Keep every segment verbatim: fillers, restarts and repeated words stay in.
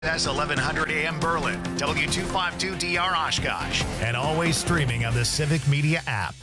That's eleven hundred A M Berlin, W two fifty-two D R Oshkosh, and always streaming on the Civic Media app.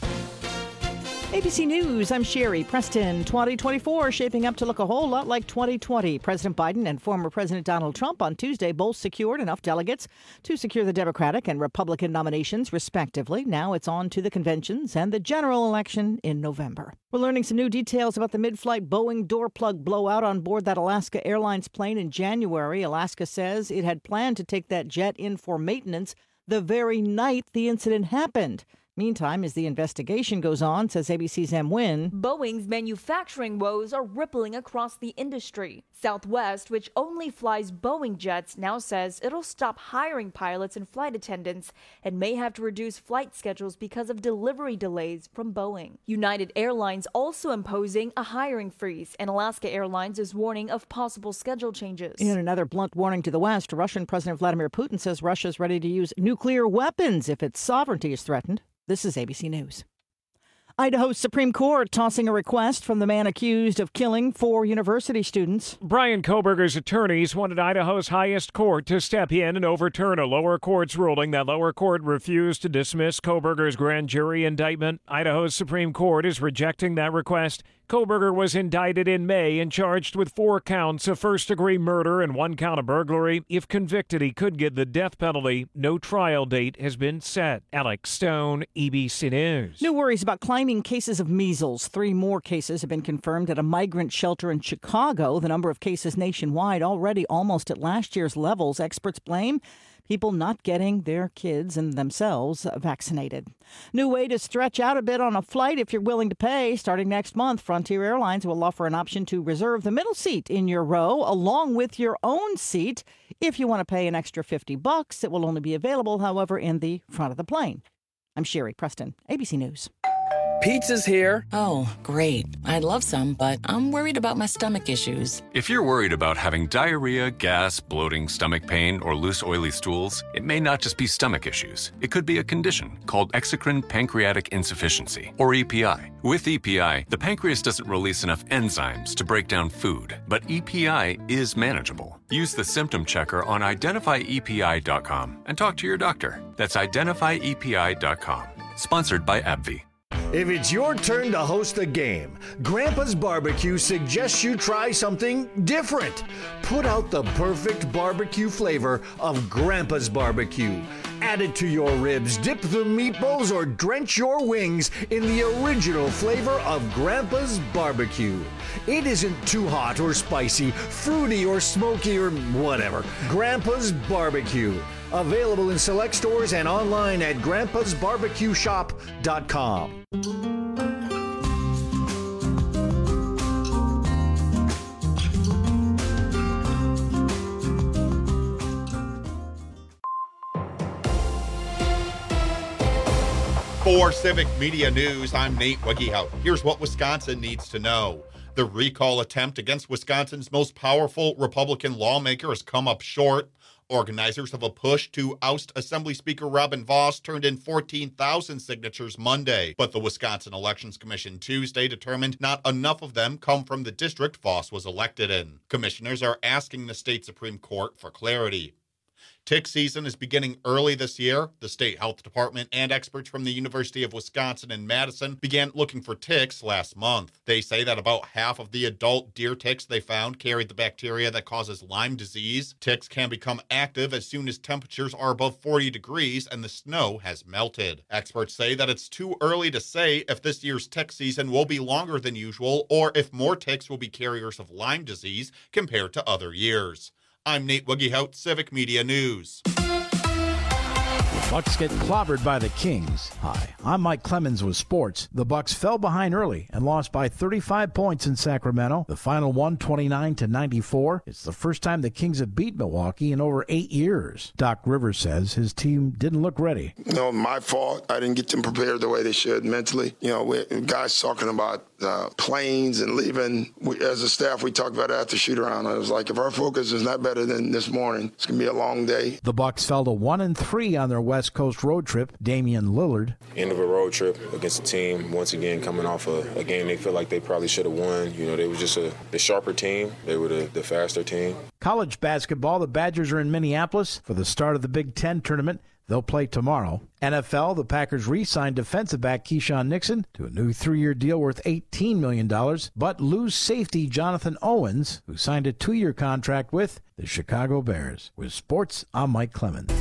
A B C News, I'm Sherry Preston. twenty twenty-four shaping up to look a whole lot like twenty twenty. President Biden and former President Donald Trump on Tuesday both secured enough delegates to secure the Democratic and Republican nominations, respectively. Now it's on to the conventions and the general election in November. We're learning some new details about the mid-flight Boeing door plug blowout on board that Alaska Airlines plane in January. Alaska says it had planned to take that jet in for maintenance the very night the incident happened. Meantime, as the investigation goes on, says A B C's Em Nguyen, Boeing's manufacturing woes are rippling across the industry. Southwest, which only flies Boeing jets, now says it'll stop hiring pilots and flight attendants and may have to reduce flight schedules because of delivery delays from Boeing. United Airlines also imposing a hiring freeze, and Alaska Airlines is warning of possible schedule changes. In another blunt warning to the West, Russian President Vladimir Putin says Russia's ready to use nuclear weapons if its sovereignty is threatened. This is A B C News. Idaho's Supreme Court tossing a request from the man accused of killing four university students. Bryan Kohberger's attorneys wanted Idaho's highest court to step in and overturn a lower court's ruling. That lower court refused to dismiss Kohberger's grand jury indictment. Idaho's Supreme Court is rejecting that request. Kohberger was indicted in May and charged with four counts of first-degree murder and one count of burglary. If convicted, he could get the death penalty. No trial date has been set. Alex Stone, A B C News. New worries about climbing cases of measles. Three more cases have been confirmed at a migrant shelter in Chicago. The number of cases nationwide already almost at last year's levels. Experts blame people not getting their kids and themselves vaccinated. New way to stretch out a bit on a flight if you're willing to pay. Starting next month, Frontier Airlines will offer an option to reserve the middle seat in your row along with your own seat. If you want to pay an extra fifty bucks, it will only be available, however, in the front of the plane. I'm Sherry Preston, A B C News. Pizza's here. Oh, great. I'd love some, but I'm worried about my stomach issues. If you're worried about having diarrhea, gas, bloating, stomach pain, or loose, oily stools, it may not just be stomach issues. It could be a condition called exocrine pancreatic insufficiency, or E P I. With E P I, the pancreas doesn't release enough enzymes to break down food, but E P I is manageable. Use the symptom checker on identify E P I dot com and talk to your doctor. That's identify E P I dot com. Sponsored by AbbVie. If it's your turn to host a game, Grandpa's Barbecue suggests you try something different. Put out the perfect barbecue flavor of Grandpa's Barbecue. Add it to your ribs, dip the meatballs, or drench your wings in the original flavor of Grandpa's Barbecue. It isn't too hot or spicy, fruity or smoky or whatever. Grandpa's Barbecue. Available in select stores and online at grandpas barbecue shop dot com. For Civic Media News, I'm Nate Wiggyhout. Here's what Wisconsin needs to know. The recall attempt against Wisconsin's most powerful Republican lawmaker has come up short. Organizers of a push to oust Assembly Speaker Robin Vos turned in fourteen thousand signatures Monday, but the Wisconsin Elections Commission Tuesday determined not enough of them come from the district Vos was elected in. Commissioners are asking the state Supreme Court for clarity. Tick season is beginning early this year. The state health department and experts from the University of Wisconsin in Madison began looking for ticks last month. They say that about half of the adult deer ticks they found carried the bacteria that causes Lyme disease. Ticks can become active as soon as temperatures are above forty degrees and the snow has melted. Experts say that it's too early to say if this year's tick season will be longer than usual or if more ticks will be carriers of Lyme disease compared to other years. I'm Nate Wiggyhout, Civic Media News. Bucks get clobbered by the Kings. Hi, I'm Mike Clemens with sports. The Bucks fell behind early and lost by thirty-five points in Sacramento. The final one twenty-nine to ninety-four. It's the first time the Kings have beat Milwaukee in over eight years. Doc Rivers says his team didn't look ready. You know, my fault. I didn't get them prepared the way they should mentally. You know, we, guys talking about uh, planes and leaving. We, as a staff, we talked about after shoot around. I was like, if our focus is not better than this morning, it's going to be a long day. The Bucks fell to one and three on their West Coast road trip. Damian Lillard. End of a road trip against a team, once again, coming off a, a game they feel like they probably should have won. You know, they were just a the sharper team. They were the, the faster team. College basketball, the Badgers are in Minneapolis for the start of the Big Ten tournament. They'll play tomorrow. N F L, the Packers re-signed defensive back Keyshawn Nixon to a new three-year deal worth eighteen million dollars, but lose safety Jonathan Owens, who signed a two-year contract with the Chicago Bears. With sports, I'm Mike Clemens.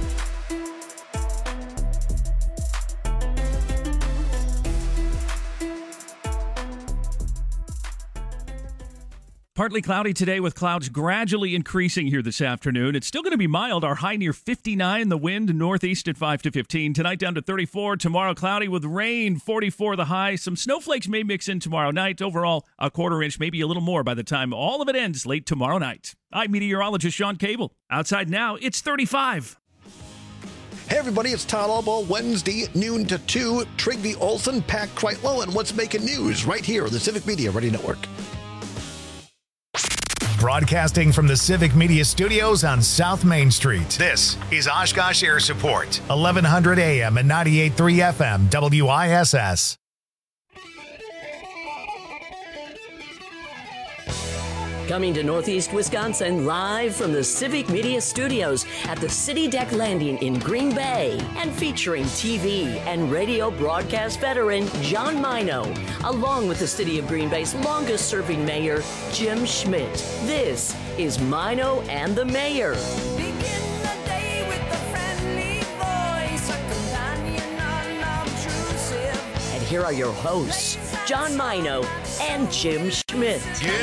Partly cloudy today with clouds gradually increasing here this afternoon. It's still going to be mild. Our high near fifty-nine. The wind northeast at five to fifteen. Tonight down to thirty-four. Tomorrow cloudy with rain. forty-four the high. Some snowflakes may mix in tomorrow night. Overall, a quarter inch, maybe a little more by the time all of it ends late tomorrow night. I'm meteorologist Sean Cable. Outside now, it's thirty-five. Hey everybody, it's Todd Albo, Wednesday, noon to two. Trigby Olson, Pat Kreitlow, and what's making news right here on the Civic Media Radio Network. Broadcasting from the Civic Media Studios on South Main Street. This is Oshkosh Air Support, eleven hundred A M and ninety-eight point three F M, W I S S. Coming to Northeast Wisconsin live from the Civic Media Studios at the City Deck Landing in Green Bay and featuring T V and radio broadcast veteran John Mino, along with the City of Green Bay's longest serving mayor, Jim Schmidt. This is Mino and the Mayor. And here are your hosts, John Mino and Jim Schmidt.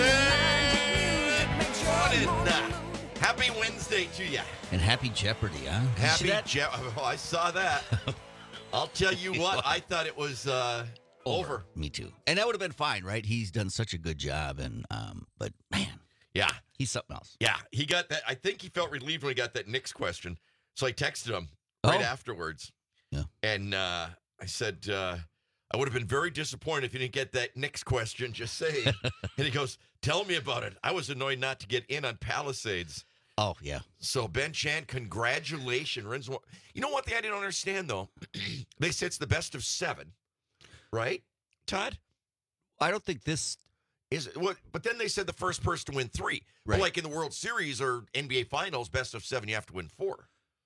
Happy Wednesday to you. And happy Jeopardy, huh? Happy Jeopardy. Oh, I saw that. I'll tell you what, I thought it was uh, over. over. Me too. And that would have been fine, right? He's done such a good job. and um, But, man. Yeah. He's something else. Yeah. He got that. I think he felt relieved when he got that Knicks question. So I texted him right oh. afterwards. Yeah. And uh, I said, uh, I would have been very disappointed if you didn't get that Knicks question, just saying. And he goes, tell me about it. I was annoyed not to get in on Palisades. Oh, yeah. So, Ben Chan, congratulations. You know what thing I didn't understand, though? They say it's the best of seven, right, Todd? I don't think this is what. But then they said the first person to win three. Right. But like in the World Series or N B A Finals, best of seven, you have to win four.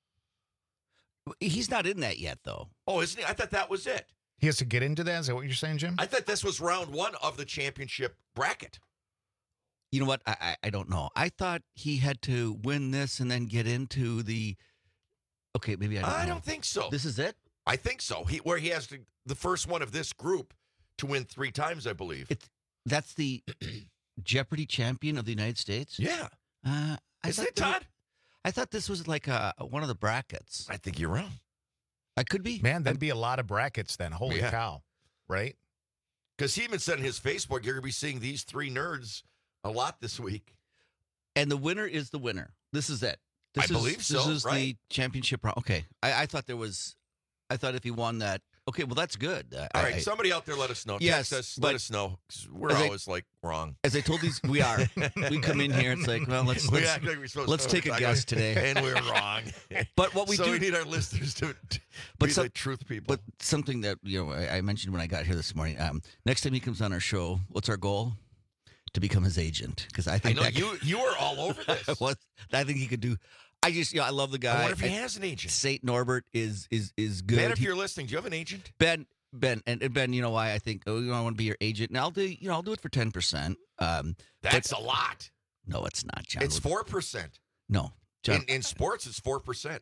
He's not in that yet, though. Oh, isn't he? I thought that was it. He has to get into that? Is that what you're saying, Jim? I thought this was round one of the championship bracket. You know what? I, I I don't know. I thought he had to win this and then get into the. Okay, maybe I don't. I know. don't think so. This is it. I think so. He where he has to, the first one of this group to win three times, I believe. It's that's the Jeopardy champion of the United States. Yeah. Uh, I is it, Todd? I thought this was like a, one of the brackets. I think you're wrong. I could be. Man, that'd be a lot of brackets then. Holy yeah. cow! Right? Because he even said in his Facebook, you're going to be seeing these three nerds a lot this week. And the winner is the winner. This is it. This I is, believe so. This is right? the championship round. Okay. I, I thought there was, I thought if he won that, okay, well, that's good. All I, right. I, somebody out there let us know. Yes, Text us, but let us know. We're as I- always like wrong. As I told these, we are. We come in here, it's like, well, let's We let's, act like we're supposed let's to take a know guess exactly. today. And we're wrong. But what we so do, we need our listeners to, to but be some- the truth people. but something that you know I, I mentioned when I got here this morning. Um, next time he comes on our show, what's our goal? To become his agent, because I I think know that you you are all over this. what I think he could do. I just, you know, I love the guy. I wonder if he I- has an agent. Saint Norbert is is is good. Ben, if He- you're listening, do you have an agent? Ben, Ben, and, and Ben, you know why I think, oh, you know, I want to be your agent, and I'll do, you know, I'll do it for ten percent. Um, That's but- a lot. No, it's not, John. It's four percent. No, John. In, in sports, it's four percent.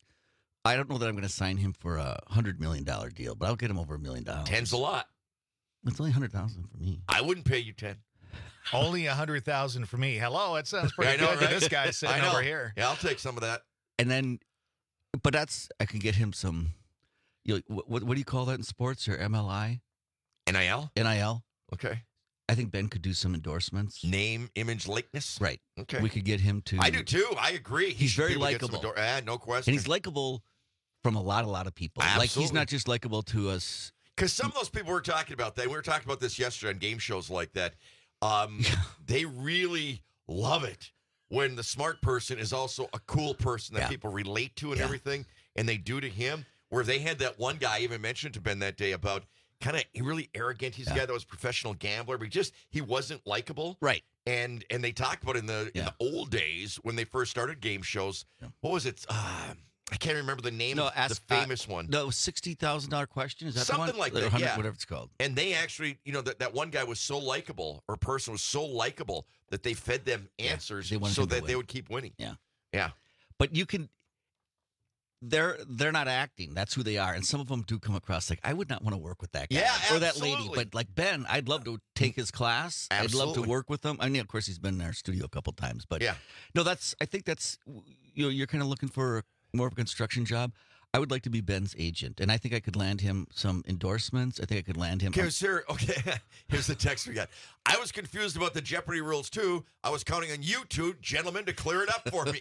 I don't know that I'm going to sign him for a hundred million dollar deal, but I'll get him over a million dollars. Ten's a lot. It's only a hundred thousand for me. I wouldn't pay you ten. Only a hundred thousand for me. Hello, that sounds pretty I know, good right? to this guy sitting I know. over here. Yeah, I'll take some of that. And then, but that's I can get him some. You know, what, what what do you call that in sports or M L I? N I L? N I L. Okay. I think Ben could do some endorsements. Name, image, likeness? Right. Okay. We could get him to. I do too. I agree. He He's should very be able to get some likable. ador- ah, no question. And he's likable from a lot, a lot of people. Like he's Absolutely. not just likable to us. Because some of those people we're talking about, that we were talking about this yesterday on game shows like that, um, they really love it when the smart person is also a cool person that Yeah. people relate to and Yeah. everything, and they do to him. Where they had that one guy, I even mentioned to Ben that day about kind of really arrogant. He's a guy that was a professional gambler, but he just he wasn't likable. Right. And and they talked about in the in Yeah. the old days when they first started game shows. What was it? Uh, I can't remember the name No, of ask, the famous uh, one. No, sixty thousand dollar question. Is that Something the one? like Or that, one hundred, yeah. whatever it's called. And they actually, you know, that, that one guy was so likable, or person was so likable that they fed them answers they wanted so him to that they win. would keep winning. Yeah. Yeah. But you can. They're they're not acting. That's who they are, and some of them do come across like I would not want to work with that guy Yeah, or that lady. absolutely. But like Ben, I'd love to take his class. I'd love to Absolutely. work with him. I mean, of course, he's been in our studio a couple times, but Yeah. no, that's. I think that's you know you're kind of looking for more of a construction job. I would like to be Ben's agent, and I think I could land him some endorsements. I think I could land him. Okay, sir. Okay, here's the text we got. I was confused about the Jeopardy rules too. I was counting on you two gentlemen to clear it up for me.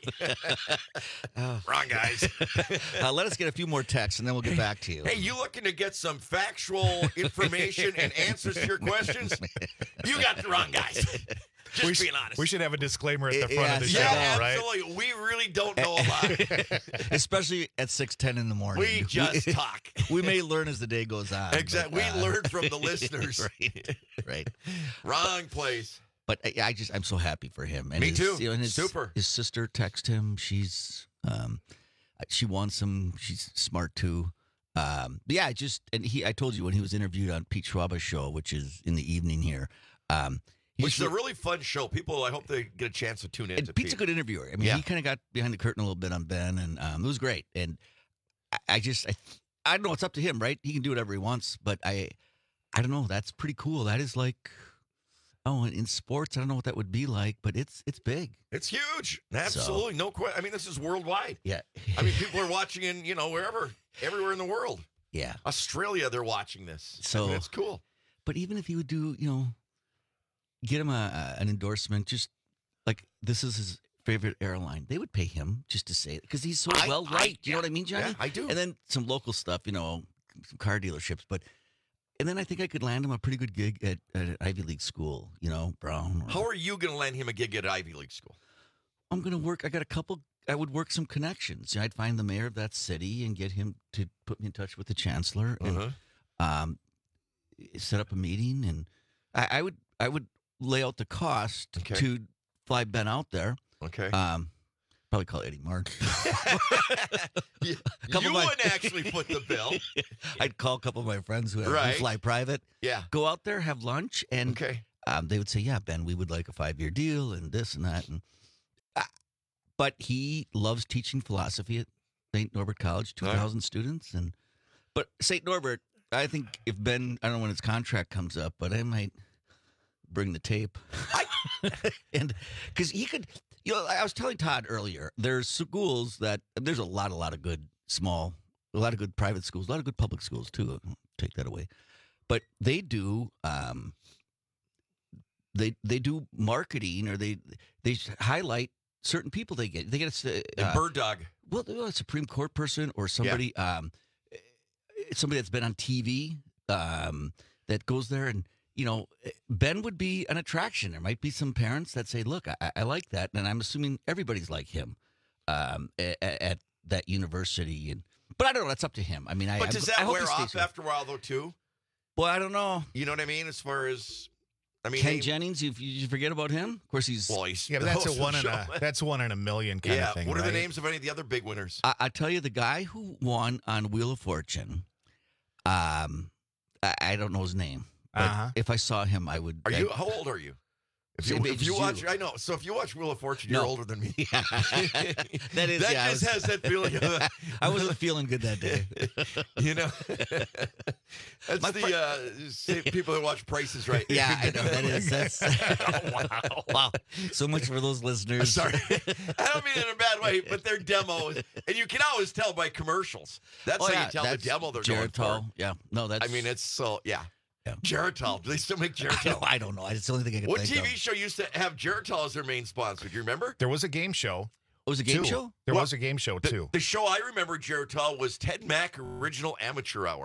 Wrong, guys. uh, let us get a few more texts, and then we'll get back to you. Hey, you looking to get some factual information and answers to your questions? You got the wrong guys. Just we, sh- being honest. we should have a disclaimer at the front of the show, yeah, right? absolutely. We really don't know a lot. Especially at six ten in the morning. We just talk. We may learn as the day goes on. Exactly. but, We uh, learn from the listeners. right. Right. Wrong place. But I, I just I'm so happy for him. And Me his, too. You know, and his, Super. His sister texted him. She's um, she wants him. She's smart too. Um, but yeah, just and he. I told you when he was interviewed on Pete Schwaba's show, which is in the evening here. Um, Which is he's a really fun show. People, I hope they get a chance to tune in. And to Pete's Pete. a good interviewer. I mean, Yeah. he kind of got behind the curtain a little bit on Ben, and um, it was great. And I, I just, I, I don't know. It's up to him, right? He can do whatever he wants. But I, I don't know. That's pretty cool. That is like, oh, in, in sports, I don't know what that would be like, but it's it's big. It's huge. Absolutely. No question. I mean, this is worldwide. Yeah. I mean, people are watching in, you know, wherever, everywhere in the world. Yeah. Australia, they're watching this. So I mean, it's cool. But even if he would do, you know, get him a, a an endorsement, just like this is his favorite airline, they would pay him just to say it because he's so I- well I- liked. You know yeah. what I mean, Johnny? Yeah, I do. And then some local stuff, you know, some car dealerships, but. And then I think I could land him a pretty good gig at, at an Ivy League school, you know, Brown. or- How are you going to land him a gig at Ivy League school? I'm going to work. I got a couple. I would work some connections. I'd find the mayor of that city and get him to put me in touch with the chancellor and Uh-huh. um, set up a meeting. And I, I would I would lay out the cost Okay. to fly Ben out there. Okay. Um, probably call Eddie Mark. you couple you of my- wouldn't actually foot the bill. I'd call a couple of my friends who, have, who Right. fly private. Yeah. Go out there, have lunch, and Okay. um, they would say, "Yeah, Ben, we would like a five-year deal and this and that." And uh, but he loves teaching philosophy at Saint Norbert College, two thousand students, and but Saint Norbert, I think if Ben, I don't know when his contract comes up, but I might bring the tape, and because he could, you know, I was telling Todd earlier, there's schools that there's a lot, a lot of good small, a lot of good private schools, a lot of good public schools too. I'll take that away, but they do. Um, They they do marketing, or they they highlight certain people they get. They get a And Bird Dog. Well, a Supreme Court person or somebody, um, somebody that's been on T V um, that goes there, and you know, Ben would be an attraction. There might be some parents that say, "Look, I, I like that," and I'm assuming everybody's like him um, at, at that university. And but I don't know. That's up to him. I mean, I But does I, I that hope wear he stays off with- after a while, though, too? Well, I don't know. You know what I mean? As far as, I mean, Ken he- Jennings, you, you forget about him? Of course, he's. Well, he's Yeah, but the that's host a of one the in show. a that's one in a million kind yeah. of thing. What are the right? names of any of the other big winners? I, I tell you, the guy who won on Wheel of Fortune, um, I, I don't know his name. But Uh-huh. if I saw him, I would. Are you? I- How old are you? If Same you, age if you as watch, you. I know. So if you watch Wheel of Fortune, No. you're older than me. That is. that yeah, I just was- has that feeling. Of, I wasn't feeling good that day. you know, that's My the fri- uh, same people that watch Prices Right. Yeah, I know that is. That's Oh, wow. wow. So much for those listeners. Sorry, I don't mean it in a bad way, but they're demos, and you can always tell by commercials. That's Oh, how yeah, you tell the that's demo they're going Geritol. for. Yeah. No, that's. I mean, it's so yeah. Yeah. Geritol. Do they still make I don't, Geritol? I don't know. It's the only thing I can What think T of. V show used to have Geritol as their main sponsor? Do you remember? There was a game show. It was a game too. show? There Well, was a game show The, too. the show I remember Geritol was Ted Mack Original Amateur Hour,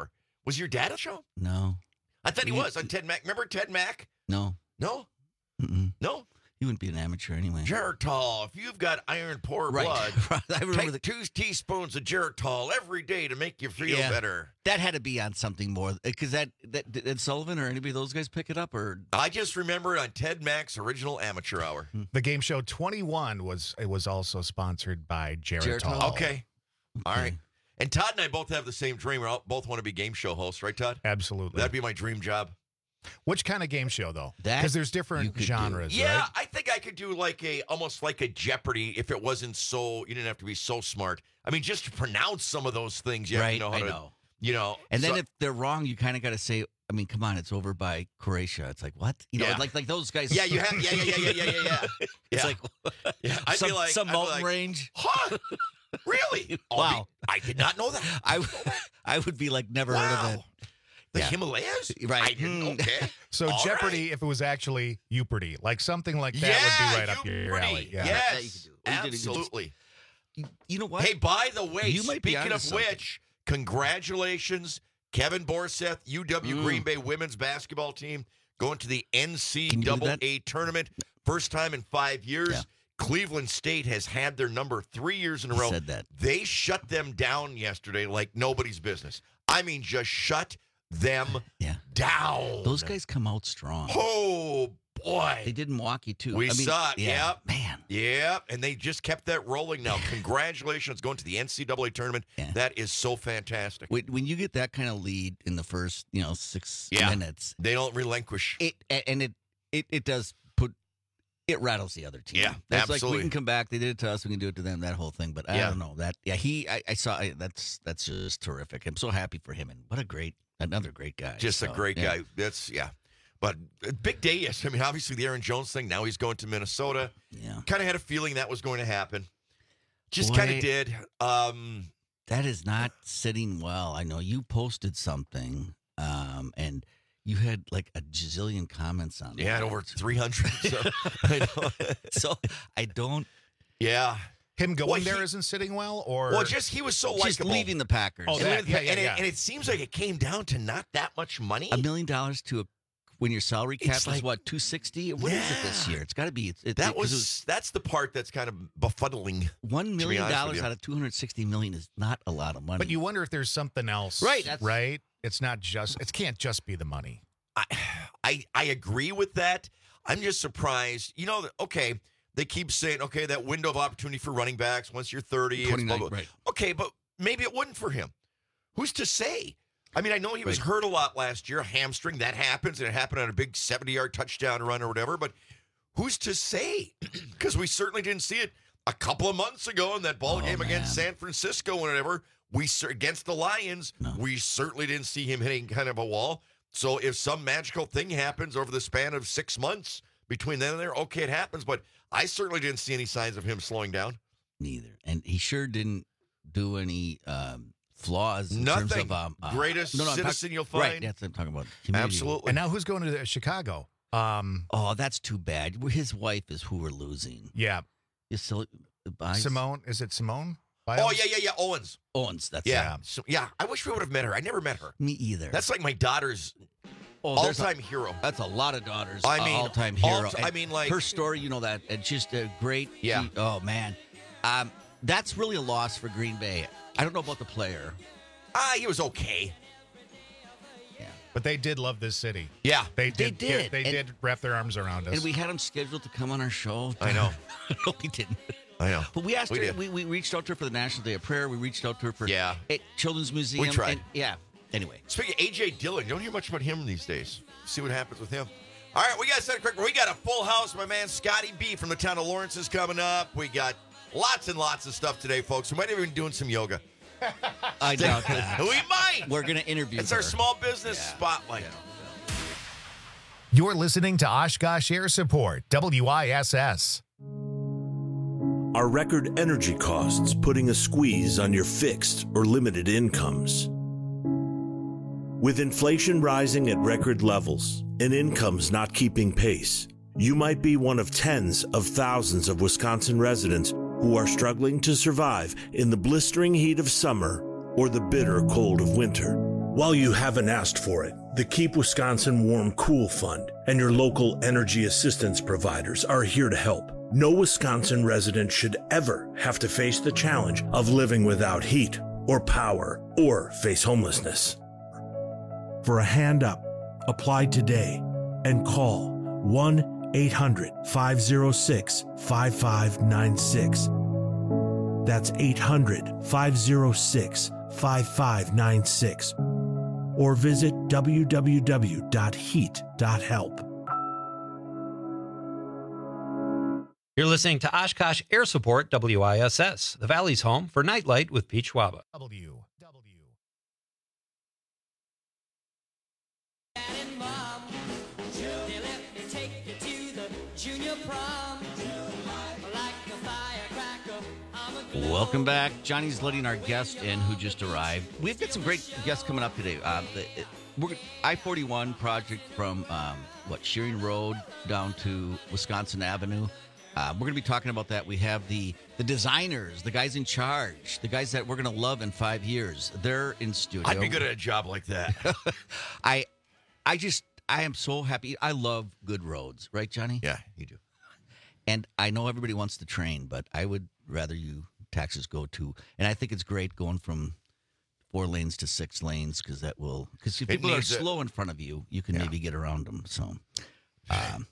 Was your dad on the show? No. I thought he He- was on Ted Mack. Remember Ted Mack? No. No? Mm-mm. No? He wouldn't be an amateur anyway. Geritol. If you've got iron poor Right. blood, I remember take the- two teaspoons of Geritol every day to make you feel Yeah. better. That had to be on something more. Because that, that, did Sullivan or anybody of those guys pick it up? Or I just remember it on Ted Mack's original amateur hour. The game show twenty-one was it was also sponsored by Geritol. Geritol. Okay. All right. And Todd and I both have the same dream. We all both want to be game show hosts, right, Todd? Absolutely. That'd be my dream job. Which kind of game show though? That Because there's you different could genres, Yeah, right? I think I could do like a almost like a Jeopardy if it wasn't so you didn't have to be so smart. I mean, just to pronounce some of those things, you have right, to know how I to know. you know. And then so- if they're wrong, you kind of got to say, I mean, come on, it's over by Croatia. It's like, what? You know, Yeah. like like those guys. yeah, you have yeah, yeah, yeah, yeah, yeah, yeah, yeah. It's Yeah. like Yeah, I'd some, be like some I'd be mountain like, range. Huh? Really? I'll Wow. be- I did not know that. I, I would be like, never heard of it. Wow. The Yeah. Himalayas? Right. I didn't. Hmm. Okay. So All Jeopardy, right. if it was actually Uperty, like something like that yeah, would be right up your Jeopardy. alley. Yeah. Yes, That you could do. We did a good- absolutely. You, you know what? Hey, by the way, You might be speaking onto of something. which, congratulations, Kevin Borseth, U W Mm. Green Bay women's basketball team going to the N C Can you believe double that? A tournament. First time in five years. Yeah. Cleveland State has had their number three years in a He row. said that. They shut them down yesterday like nobody's business. I mean, just shut them Yeah. down. Those guys come out strong. Oh, boy. They did in Milwaukee, too. We I mean, saw it, yeah. yep. Man. Yeah, and they just kept that rolling now. Congratulations going to the N C double A tournament. Yeah. That is so fantastic. When, when you get that kind of lead in the first, you know, six Yeah. minutes, They don't relinquish. it and it it, it does put it rattles the other team. Yeah, That's like absolutely. we can come back. They did it to us. We can do it to them. That whole thing. But I Yeah. don't know that. Yeah, he. I, I saw. I, that's that's just terrific. I'm so happy for him. And what a great, another great guy. Just a So, great yeah. guy. That's, yeah. But a big day, yes. I mean, obviously the Aaron Jones thing. Now he's going to Minnesota. Yeah. Kind of had a feeling that was going to happen. Just Boy. kind of did. Um, That is not sitting well. I know you posted something, um, and you had like a gazillion comments on it. yeah, over three hundred. So I know. So I don't. Yeah. Him going Well, there he- isn't sitting well, or Well, just he was so Just likable. leaving the Packers. Oh, and, that- it- yeah, yeah, and, it, yeah. and it seems like it came down to not that much money. A million dollars to a when your salary cap It's is like- what two sixty. What is it this Yeah. year? It's got to be. It's, it, That it- 'cause was, it was that's the part that's kind of befuddling. one million honest with dollars you. out of two hundred sixty million is not a lot of money. but you wonder if there's something else, Right, that's- Right. It's not just. It can't just be the money. I, I I agree with that. I'm just surprised. You know, that okay, they keep saying, okay, that window of opportunity for running backs once you're thirty. it's blah, twenty-nine, blah. right? Okay, but maybe it wouldn't for him. Who's to say? I mean, I know he was Right. hurt a lot last year, a hamstring. That happens, and it happened on a big seventy-yard touchdown run or whatever. But who's to say? Because we certainly didn't see it a couple of months ago in that ball Oh, game against man. San Francisco and whatever. We cer- against the Lions, No. we certainly didn't see him hitting kind of a wall. So if some magical thing happens over the span of six months between then and there, okay, it happens. But I certainly didn't see any signs of him slowing down. Neither, and he sure didn't do any um, flaws in terms Nothing. of um, uh, Greatest no, no, I'm citizen talk- you'll Right, find. that's what I'm talking about. Community. Absolutely. And now who's going to Chicago? Um, Oh, that's too bad. His wife is who we're losing. yeah, You still buys Simone. Is it Simone? Oh, Biles? yeah, yeah, yeah. Owens. Owens. That's Yeah. it. So, yeah. I wish we would have met her. I never met her. Me either. That's like my daughter's oh, there's a- all-time hero. That's a lot of daughters. I mean, all-time all hero. ti- And I mean, like- her story. You know that. It's just a great. Yeah. she- oh man, um, that's really a loss for Green Bay. I don't know about the player. Ah, he was okay. But they did love this city. Yeah. They They did. did. They And- did wrap their arms around us. And we had him scheduled to come on our show. I know. no, we didn't. I know. But we asked We her. did. We, we reached out to her for the National Day of Prayer. We reached out to her for Yeah. at Children's Museum. tried. and- yeah. Anyway, Speaking of A J Dillon, you don't hear much about him these days. See what happens with him. All right, we got to set a quick. We got a full house. My man Scotty B from the town of Lawrence is coming up. We got lots and lots of stuff today, folks. We might even be doing some yoga. I doubt that. We might. We're going to interview. It's her. our small business spotlight. You're listening to Oshkosh Air Support, W I S S. Are record energy costs putting a squeeze on your fixed or limited incomes? With inflation rising at record levels and incomes not keeping pace, you might be one of tens of thousands of Wisconsin residents who are struggling to survive in the blistering heat of summer or the bitter cold of winter. While you haven't asked for it, the Keep Wisconsin Warm Cool Fund and your local energy assistance providers are here to help. No Wisconsin resident should ever have to face the challenge of living without heat or power or face homelessness. For a hand up, apply today and call one eight hundred five oh six five five nine six. That's eight hundred five oh six five five nine six. Or visit w w w dot heat dot help. You're listening to Oshkosh Air Support W I S S, the Valley's home for Nightlight with Pete Schwaba. W. Welcome back. Johnny's letting our guest in who just arrived. We've got some great guests coming up today. Uh, the, it, we're I forty-one project from, um, what, Shearing Road down to Wisconsin Avenue. Uh, we're going to be talking about that. We have the the designers, the guys in charge, the guys that we're going to love in five years. They're in studio. I'd be good at a job like that. I, I just, I am so happy. I love good roads. Right, Johnny? Yeah, you do. And I know everybody wants to train, but I would rather you taxes go to, and I think it's great going from four lanes to six lanes because that will, because if people are slow in front of you, you can yeah. maybe get around them. So, um,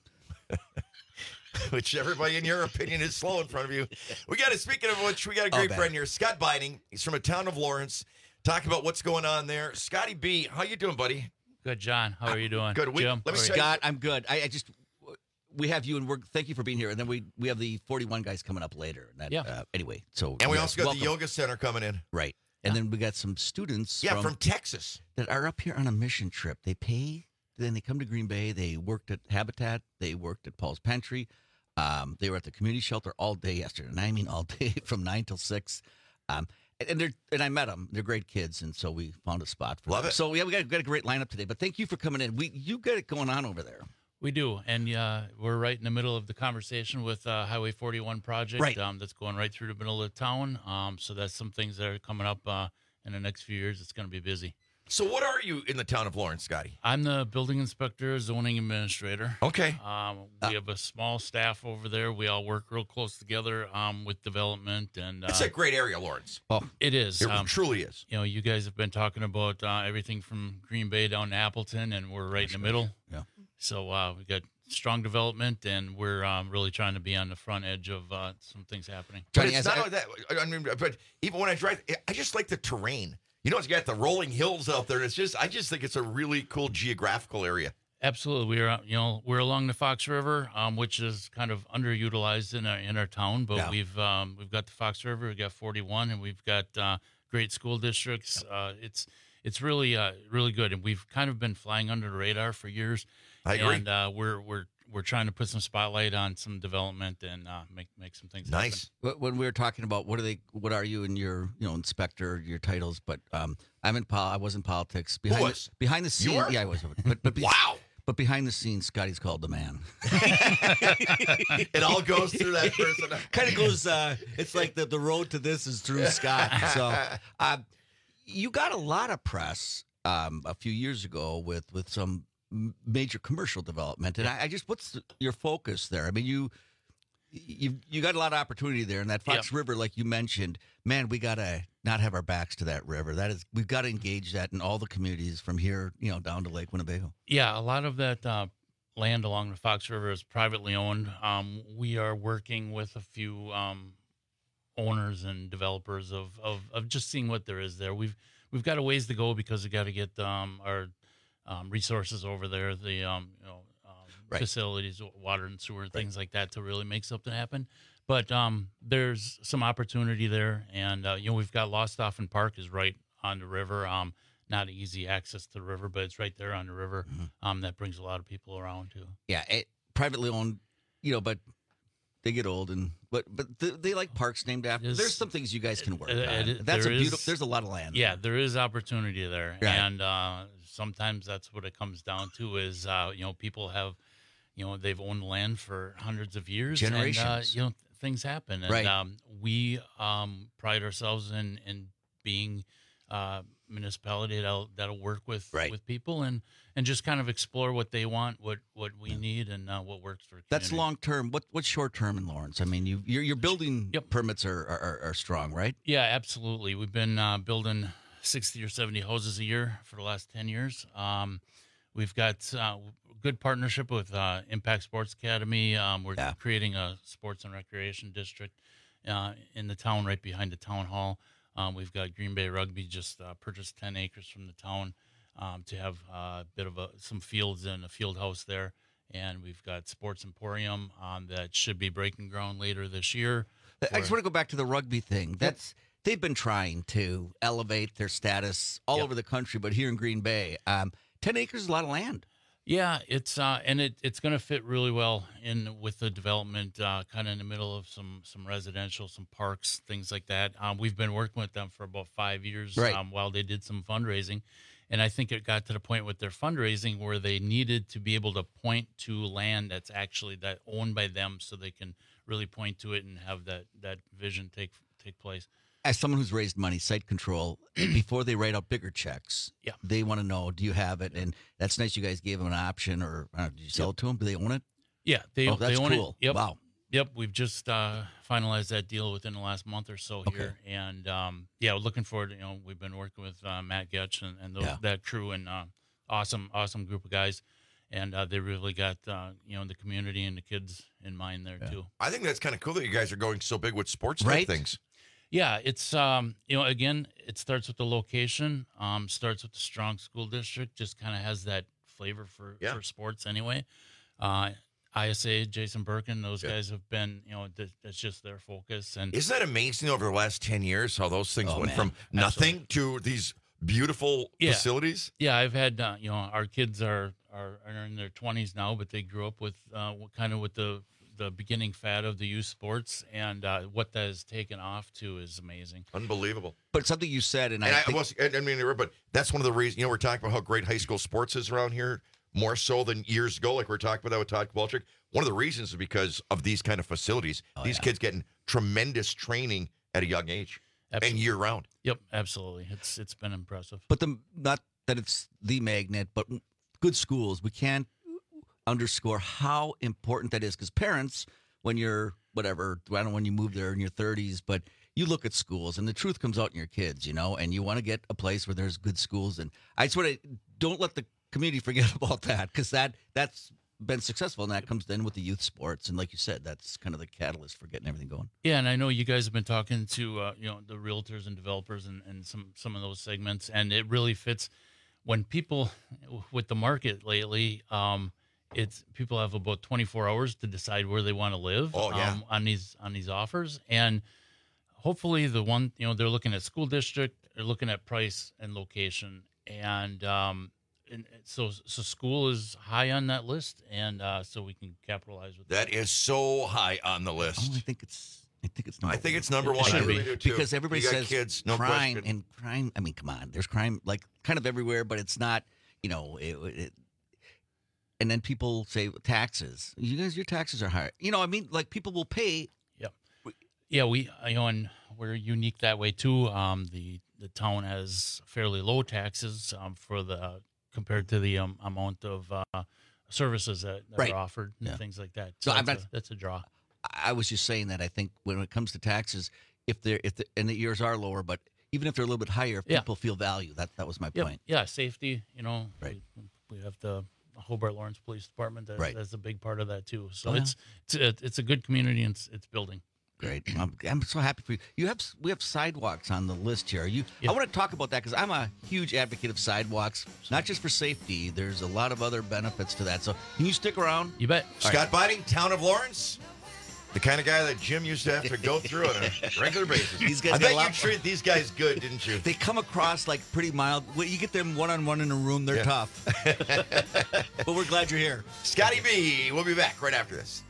which everybody in your opinion is slow in front of you. We got to, speaking of which, we got a great oh, friend here, Scott Biding. He's from the town of Lawrence. Talk about what's going on there. Scotty B, how you doing, buddy? Good, John. How are you doing? Good. We, Jim, let me Scott, I'm good. I, I just. We have you, and we're thank you for being here. And then we we have the forty-one guys coming up later. That, yeah. Uh, anyway, so and we yes, also got welcome. the yoga center coming in, right? And yeah. then we got some students, yeah, from, from Texas that are up here on a mission trip. They pay, then they come to Green Bay. They worked at Habitat. They worked at Paul's Pantry. Um, they were at the community shelter all day yesterday, and I mean all day from nine till six. Um, and they're and I met them. They're great kids, and so we found a spot for Love them. it. So yeah, we got, got a great lineup today. But thank you for coming in. We you got it going on over there. We do, and uh, we're right in the middle of the conversation with uh, Highway forty-one project right. um, that's going right through the middle of town. Um, so that's some things that are coming up uh, in the next few years. It's going to be busy. So what are you in the town of Lawrence, Scotty? I'm the building inspector, zoning administrator. Okay. Um, we uh, have a small staff over there. We all work real close together um, with development. and uh, It's a great area, Lawrence. Oh, it is. It um, truly is. You know, you guys have been talking about uh, everything from Green Bay down to Appleton, and we're right That's in the middle. Yeah. So uh, we got strong development, and we're um, really trying to be on the front edge of uh, some things happening. But it's not only that. I mean, but even when I drive, I just like the terrain. You know, it's got the rolling hills out there. It's just, I just think it's a really cool geographical area. Absolutely, we are. You know, we're along the Fox River, um, which is kind of underutilized in our in our town. But yeah. we've um, we've got the Fox River, we've got forty-one, and we've got uh, great school districts. Uh, it's it's really uh, really good, and we've kind of been flying under the radar for years. I agree. And uh, we're we're we're trying to put some spotlight on some development and uh, make make some things nice. happen. When we were talking about what are they, what are you in your, you know, inspector, your titles, but um, I'm in pol, I was in politics behind Who was? The, behind the scenes. Yeah, I was. But, but be, wow. But behind the scenes, Scotty's called the man. It all goes through that person. Kind of goes. Uh, it's like the the road to this is through Scott. So uh, you got a lot of press um, a few years ago with with some major commercial development, and I, I just what's the, your focus there? I mean, you you you got a lot of opportunity there, and that Fox Yep. River, like you mentioned, man, we gotta not have our backs to that river. That is, we've got to engage that in all the communities from here, you know, down to Lake Winnebago. Yeah, a lot of that uh, land along the Fox River is privately owned. Um, we are working with a few um, owners and developers of, of of just seeing what there is there. We've we've got a ways to go because we got to get um, our um, resources over there, the um, you know um, Right. facilities, water and sewer, things like that, to really make something happen. But um, there's some opportunity there, and uh, you know we've got Lostoffen Park is right on the river. Um, not easy access to the river, but it's right there on the river. Mm-hmm. Um, that brings a lot of people around too. Yeah, it, privately owned, you know, but they get old, and but but they, they like parks named after. There's- There's some things you guys can work Uh, on. it- That's a there beautiful. is- There's a lot of land. Yeah, there is opportunity there, Right. and uh, sometimes that's what it comes down to. Is uh, you know people have, you know, they've owned land for hundreds of years, And, uh, Generations. you know, things happen, and Right. um, we um, pride ourselves in in being uh, municipality that'll that'll work with Right. with people and and just kind of explore what they want, what what we need, and uh, what works for. That's long term. What what's short term in Lawrence? I mean, you your your building permits are, are are strong, right? Yeah, absolutely. We've been uh, building sixty or seventy houses a year for the last ten years. Um, we've got uh, good partnership with uh, Impact Sports Academy. Um, we're Yeah. creating a sports and recreation district uh, in the town, right behind the town hall. Um, we've got Green Bay Rugby just uh, purchased ten acres from the town um, to have uh, a bit of a, some fields and a field house there. And we've got Sports Emporium um, that should be breaking ground later this year. I just want to go back to the rugby thing. That's they've been trying to elevate their status all Yep. over the country, but here in Green Bay, um, ten acres is a lot of land. Yeah, it's uh, and it it's going to fit really well in with the development, uh, kind of in the middle of some some residential, some parks, things like that. Um, we've been working with them for about five years Right. um, while they did some fundraising, and I think it got to the point with their fundraising where they needed to be able to point to land that's actually that owned by them, so they can really point to it and have that that vision take take place. As someone who's raised money, site control, before they write out bigger checks, Yeah. they want to know, do you have it? And that's nice you guys gave them an option, or I don't know, did you sell Yep. it to them? Do they own it? Yeah, they Oh, that's they own cool. It. Yep. Wow. Yep, we've just uh, finalized that deal within the last month or so here, and um, yeah, we're looking forward. You know, we've been working with uh, Matt Getch and, and those, Yeah. that crew, and uh, awesome, awesome group of guys, and uh, they really got uh, you know the community and the kids in mind there too. I think that's kind of cool that you guys are going so big with sports type Right? things. Yeah, it's um, you know, again, it starts with the location, um, starts with the strong school district, just kind of has that flavor for, Yeah. for sports anyway. Uh, I S A, Jason Birkin, those guys have been, you know, th- that's just their focus. And Isn't that amazing over the last ten years how those things Oh, went man. from nothing to these beautiful Yeah. facilities? Yeah, I've had uh, you know, our kids are, are are in their twenties now, but they grew up with uh, what kind of with the the beginning fad of the youth sports, and uh, what that has taken off to is amazing. Unbelievable. But something you said, and, And I, I, think, was, I didn't mean to interrupt, but that's one of the reasons, you know, we're talking about how great high school sports is around here, more so than years ago, like we we're talking about that with Todd Kowalczyk. One of the reasons is because of these kind of facilities. Oh, these yeah. kids getting tremendous training at a young age and year round. Yep, absolutely. It's it's been impressive. but the not that it's the magnet, but good schools. We can't underscore how important that is, because parents, when you're whatever, I don't know when you move there in your thirties, but you look at schools and the truth comes out in your kids, you know, and you want to get a place where there's good schools. And I just want to don't let the community forget about that, because that that's been successful, and that comes then with the youth sports. And like you said, that's kind of the catalyst for getting everything going. Yeah, and I know you guys have been talking to uh, you know the realtors and developers and, and some some of those segments, and it really fits when people with the market lately. Um, it's people have about twenty-four hours to decide where they want to live. Oh, yeah. um, on these on these offers, and hopefully the one you know they're looking at school district, they're looking at price and location, and um, and so so school is high on that list, and uh, so we can capitalize with That is so high on the list. Oh, I think it's I think it's number I think one. it's number It one. should I be. really do, too. Because everybody You got says kids, no crime question. and crime. I mean, come on, there's crime like kind of everywhere, but it's not. You know, it, it, and then people say taxes. You guys, your taxes are higher. You know, I mean, like people will pay. Yep. Yeah, we you know, and we're unique that way too. Um, the the town has fairly low taxes um, for the compared to the um, amount of uh, services that, that Right. are offered and Yeah. things like that. So So I'm that's, not- a, that's a draw. I was just saying that I think when it comes to taxes, if they're if the, and the years are lower, but even if they're a little bit higher, if Yeah. people feel value. That that was my Yep. point. Yeah, safety. You know, Right. we, we have the Hobart Lawrence Police Department. That, Right. That's a big part of that too. So Oh, yeah. it's it's a, it's a good community, and it's, it's building. Great. I'm, I'm so happy for you. You have we have sidewalks on the list here. You, I want to talk about that because I'm a huge advocate of sidewalks, not just for safety. There's a lot of other benefits to that. So can you stick around? You bet. Scott Biding, Town of Lawrence, the kind of guy that Jim used to have to go through on a regular basis. These guys I got a bet you lot- treated these guys good, didn't you? They come across like pretty mild. When you get them one on one in a room, they're Yeah. tough. But we're glad you're here. Scotty B, we'll be back right after this.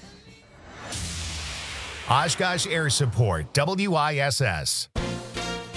Oshkosh Air Support, W I S S.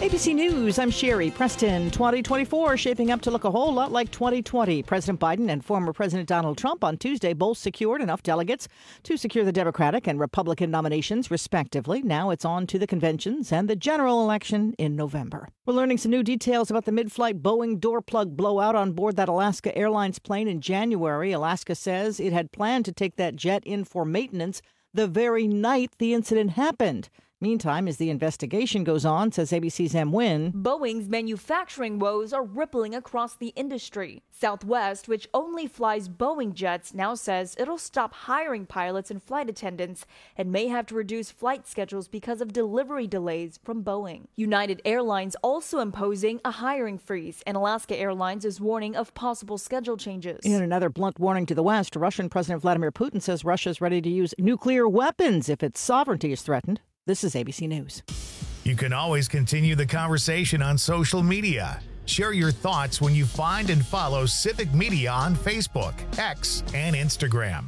A B C News, I'm Sherry. Preston, twenty twenty-four shaping up to look a whole lot like twenty twenty. President Biden and former President Donald Trump on Tuesday both secured enough delegates to secure the Democratic and Republican nominations, respectively. Now it's on to the conventions and the general election in November. We're learning some new details about the mid-flight Boeing door plug blowout on board that Alaska Airlines plane in January. Alaska says it had planned to take that jet in for maintenance the very night the incident happened. Meantime, as the investigation goes on, says A B C's Em Nguyen, Boeing's manufacturing woes are rippling across the industry. Southwest, which only flies Boeing jets, now says it'll stop hiring pilots and flight attendants and may have to reduce flight schedules because of delivery delays from Boeing. United Airlines also imposing a hiring freeze, and Alaska Airlines is warning of possible schedule changes. In another blunt warning to the West, Russian President Vladimir Putin says Russia's ready to use nuclear weapons if its sovereignty is threatened. This is A B C News. You can always continue the conversation on social media. Share your thoughts when you find and follow Civic Media on Facebook, X, and Instagram.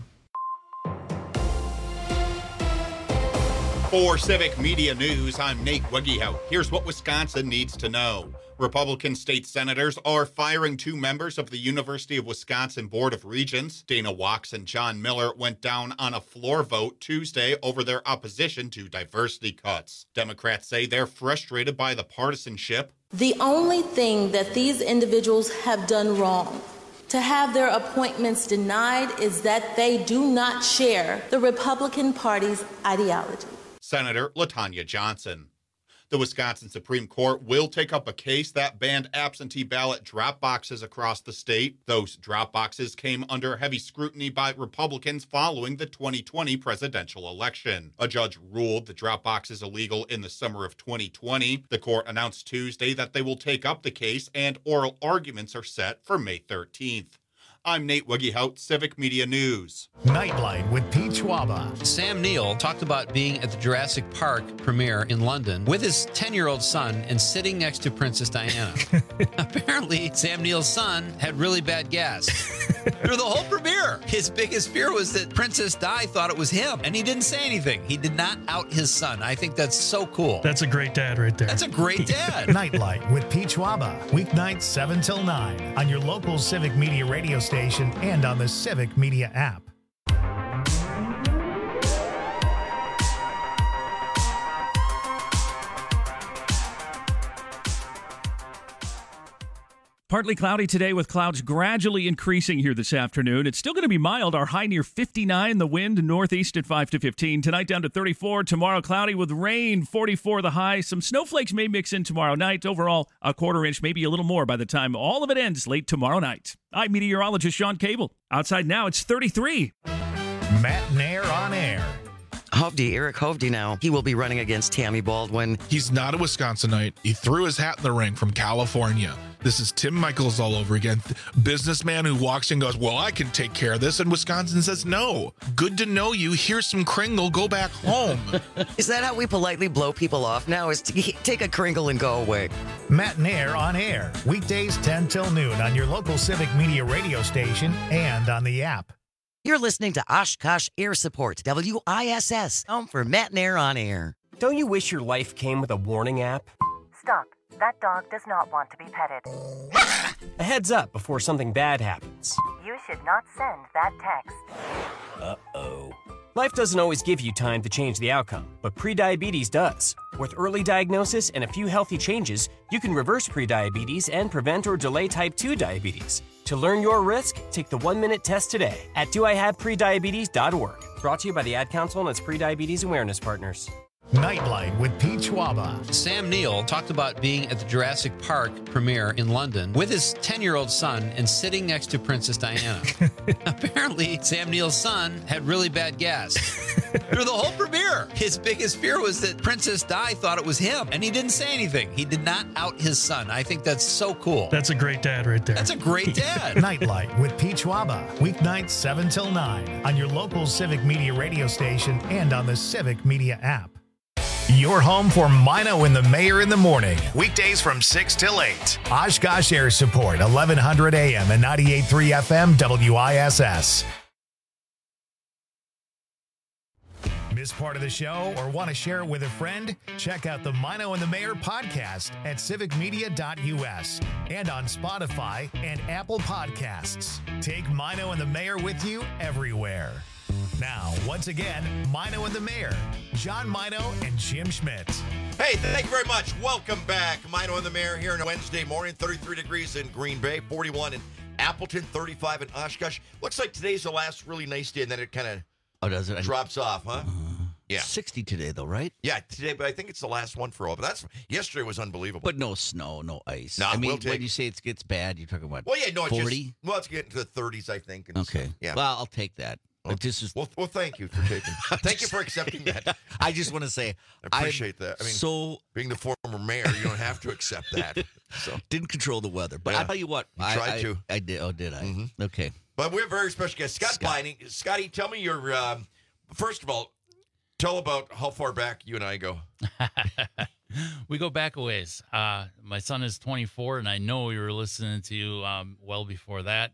For Civic Media News, I'm Nate Wegehout. Here's what Wisconsin needs to know. Republican state senators are firing two members of the University of Wisconsin Board of Regents. Dana Wachs and John Miller went down on a floor vote Tuesday over their opposition to diversity cuts. Democrats say they're frustrated by the partisanship. The only thing that these individuals have done wrong to have their appointments denied is that they do not share the Republican Party's ideology. Senator LaTanya Johnson. The Wisconsin Supreme Court will take up a case that banned absentee ballot drop boxes across the state. Those drop boxes came under heavy scrutiny by Republicans following the twenty twenty presidential election. A judge ruled the drop boxes illegal in the summer of twenty twenty. The court announced Tuesday that they will take up the case, and oral arguments are set for May thirteenth. I'm Nate Wegehout, Civic Media News. Nightlight with Pete Schwaba. Sam Neill talked about being at the Jurassic Park premiere in London with his ten-year-old son and sitting next to Princess Diana. Apparently, Sam Neill's son had really bad gas. Through the whole premiere, his biggest fear was that Princess Di thought it was him, and he didn't say anything. He did not out his son. I think that's so cool. That's a great dad right there. That's a great dad. Nightlight with Pete Schwaba. Weeknights seven till nine on your local Civic Media radio station and on the Civic Media app. Partly cloudy today with clouds gradually increasing here this afternoon. It's still going to be mild. Our high near fifty-nine. The wind northeast at five to fifteen. Tonight down to thirty-four. Tomorrow cloudy with rain. forty-four the high. Some snowflakes may mix in tomorrow night. Overall, a quarter inch, maybe a little more by the time all of it ends late tomorrow night. I'm meteorologist Sean Cable. Outside now, it's thirty-three. Matt Nair on air. Hovde, Eric Hovde now. He will be running against Tammy Baldwin. He's not a Wisconsinite. He threw his hat in the ring from California. This is Tim Michaels all over again. Businessman who walks in and goes, well, I can take care of this. And Wisconsin says, no. Good to know you. Here's some Kringle. Go back home. Is that how we politely blow people off now? Is to take a Kringle and go away? Matt Nair on air. Weekdays ten till noon on your local Civic Media radio station and on the app. You're listening to Oshkosh Air Support, W I S S, home for Matt Nair on air. Don't you wish your life came with a warning app? Stop. That dog does not want to be petted. A heads up before something bad happens. You should not send that text. Uh-oh. Life doesn't always give you time to change the outcome, but prediabetes does. With early diagnosis and a few healthy changes, you can reverse prediabetes and prevent or delay type two diabetes. To learn your risk, take the one-minute test today at do I have prediabetes dot org. Brought to you by the Ad Council and its Prediabetes Awareness Partners. Nightlight with Pete Schwaba. Sam Neill talked about being at the Jurassic Park premiere in London with his ten-year-old son and sitting next to Princess Diana. Apparently, Sam Neill's son had really bad gas. Through the whole premiere, his biggest fear was that Princess Di thought it was him, and he didn't say anything. He did not out his son. I think that's so cool. That's a great dad right there. That's a great dad. Nightlight with Pete Schwaba. Weeknights seven till nine on your local Civic Media radio station and on the Civic Media app. Your home for Mino and the Mayor in the morning. Weekdays from six till eight. Oshkosh Air Support, eleven hundred A M and ninety-eight point three F M W I S S. this part of the show or want to share it with a friend? Check out the Mino and the Mayor podcast at civic media dot U S and on Spotify and Apple Podcasts. Take Mino and the Mayor with you everywhere. Now, once again, Mino and the Mayor, John Mino and Jim Schmidt. Hey, thank you very much. Welcome back. Mino and the Mayor here on a Wednesday morning. thirty-three degrees in Green Bay, forty-one in Appleton, thirty-five in Oshkosh. Looks like today's the last really nice day, and then it kind of oh, does it? drops off, huh? Uh, yeah. sixty today, though, right? Yeah, today, but I think it's the last one for all. But that's yesterday was unbelievable. But no snow, no ice. Nah, I mean, we'll take- when you say it gets bad, you're talking about Well, yeah, no, it's forty? just, well, it's getting to the thirties, I think. And Okay. stuff. Yeah. Well, I'll take that. But this is well, well, thank you for taking. Thank you for accepting that. I just want to say I appreciate that. I mean, so being the former mayor, you don't have to accept that. So didn't control the weather, but Yeah. I'll tell you what, You I tried I, to. I did. Oh, did I? Mhm. Okay. But we have a very special guest, Scott, Scott. Binding. Scotty, tell me your. Um, first of all, tell about how far back you and I go. We go back a ways. Uh, my son is twenty-four, and I know we were listening to you um, well before that.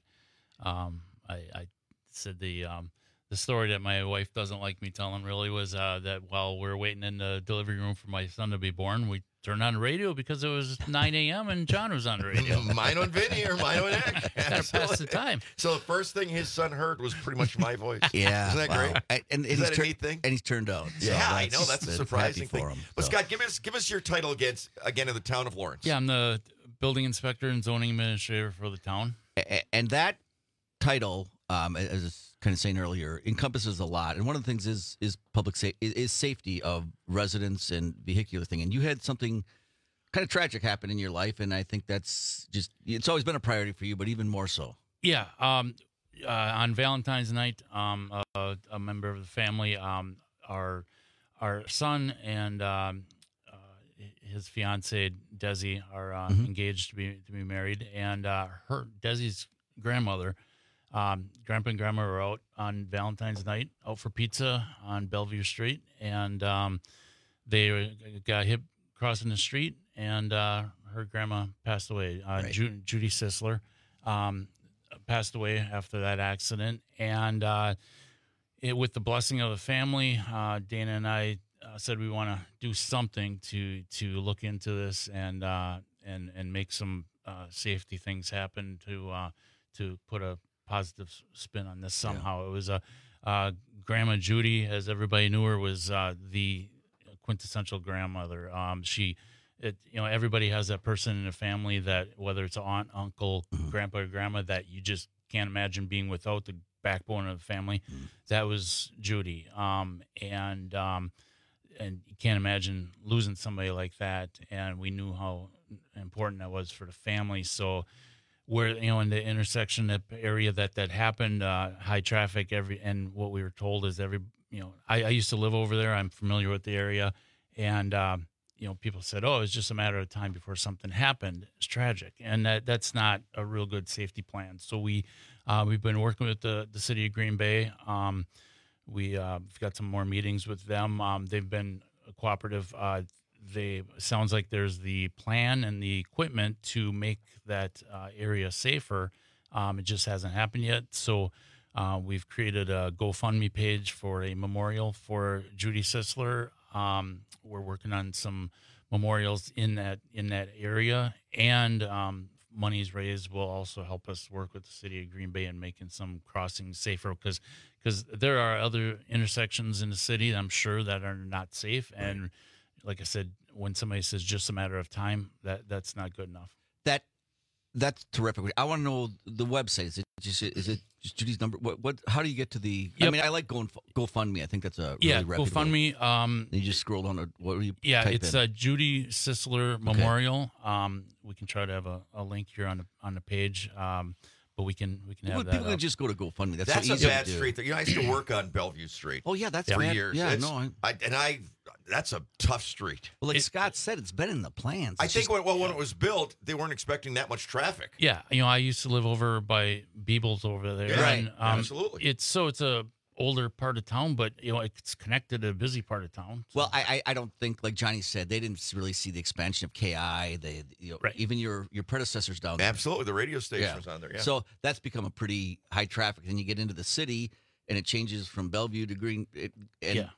Um, I, I said the um, the story that my wife doesn't like me telling really was uh, that while we were waiting in the delivery room for my son to be born, we turned on the radio because it was nine a.m. and John was on the radio. Mino and Vinny or Mino and Nick. Gotta pass the time. So the first thing his son heard was pretty much my voice. Yeah. Isn't that wow. great? I- and, and Is he's that a tur- neat thing? And he's turned out. So Yeah, I know. That's a I'm surprising happy thing. for him, But so. Scott, give us give us your title against again in the town of Lawrence. Yeah, I'm the building inspector and zoning administrator for the town. A- a- And that title, um, as I was kind of saying earlier, encompasses a lot. And one of the things is is public sa- is, is safety of residents and vehicular thing. And you had something kind of tragic happen in your life, and I think that's just it's always been a priority for you, but even more so. Yeah. Um, uh, on Valentine's night, um, a, a member of the family, um, our our son and um, uh, his fiancee Desi are uh, Mhm. engaged to be to be married, and uh, her Desi's grandmother, um, grandpa and grandma were out on Valentine's night, out for pizza on Bellevue Street, and um, they got hit crossing the street, and uh, her grandma passed away. Uh, Right. Ju- Judy Sisler um, passed away after that accident, and uh, it, with the blessing of the family, uh, Dana and I uh, said we want to do something to to look into this and uh, and and make some uh, safety things happen to uh, to put a positive s- spin on this somehow. It was a uh, Grandma Judy, as everybody knew her, was uh, the quintessential grandmother. Um, she, it, you know, everybody has that person in the family that, whether it's aunt, uncle, grandpa, or grandma, that you just can't imagine being without, the backbone of the family. That was Judy. Um, and um, and you can't imagine losing somebody like that. And we knew how important that was for the family. So where, you know, in the intersection that area that that happened, uh, high traffic, every, and what we were told is every, you know, I, I used to live over there. I'm familiar with the area, and um, you know, people said, "Oh, it's just a matter of time before something happened." It's tragic, and that that's not a real good safety plan. So we uh, we've been working with the the city of Green Bay. Um, we uh, we've got some more meetings with them. Um, they've been cooperative. Uh, they sounds like there's the plan and the equipment to make that uh, area safer. Um, it just hasn't happened yet. So uh, we've created a GoFundMe page for a memorial for Judy Sisler. Um, we're working on some memorials in that in that area, and um, monies raised will also help us work with the city of Green Bay in making some crossings safer, because because there are other intersections in the city, I'm sure, that are not safe. And like I said, when somebody says just a matter of time, that that's not good enough. That that's terrific. I want to know the website. Is it just is it just Judy's number? What what? How do you get to the? I Yep. mean, I like going GoFundMe. I think that's a really Yeah, reputable. GoFundMe. Um, you just scroll down to what do you? Yeah, type it's in? a Judy Sisler Memorial. Um, we can try to have a, a link here on the on the page, um, but we can we can have Well, that. people can up. just go to GoFundMe. That's, That's so a easy bad to do. street. There. You know, I used to work on Bellevue Street. Oh yeah, that's for bad. years. Yeah, It's- no, I, I, and I, that's a tough street. well, like Scott said, it's been in the plans. I It's think just- when, well, when it was built, they weren't expecting that much traffic. Yeah, you know, I used to live over by Beebles over there. Yeah, and, um, absolutely. It's so it's a older part of town, but you know, it's connected to a busy part of town. Well, I, I I don't think, like Johnny said, they didn't really see the expansion of K I. They, you know, even your your predecessors down there. Absolutely, the radio station was on there. Yeah. So that's become a pretty high traffic. Then you get into the city, and it changes from Bellevue to Green. It, and Yeah.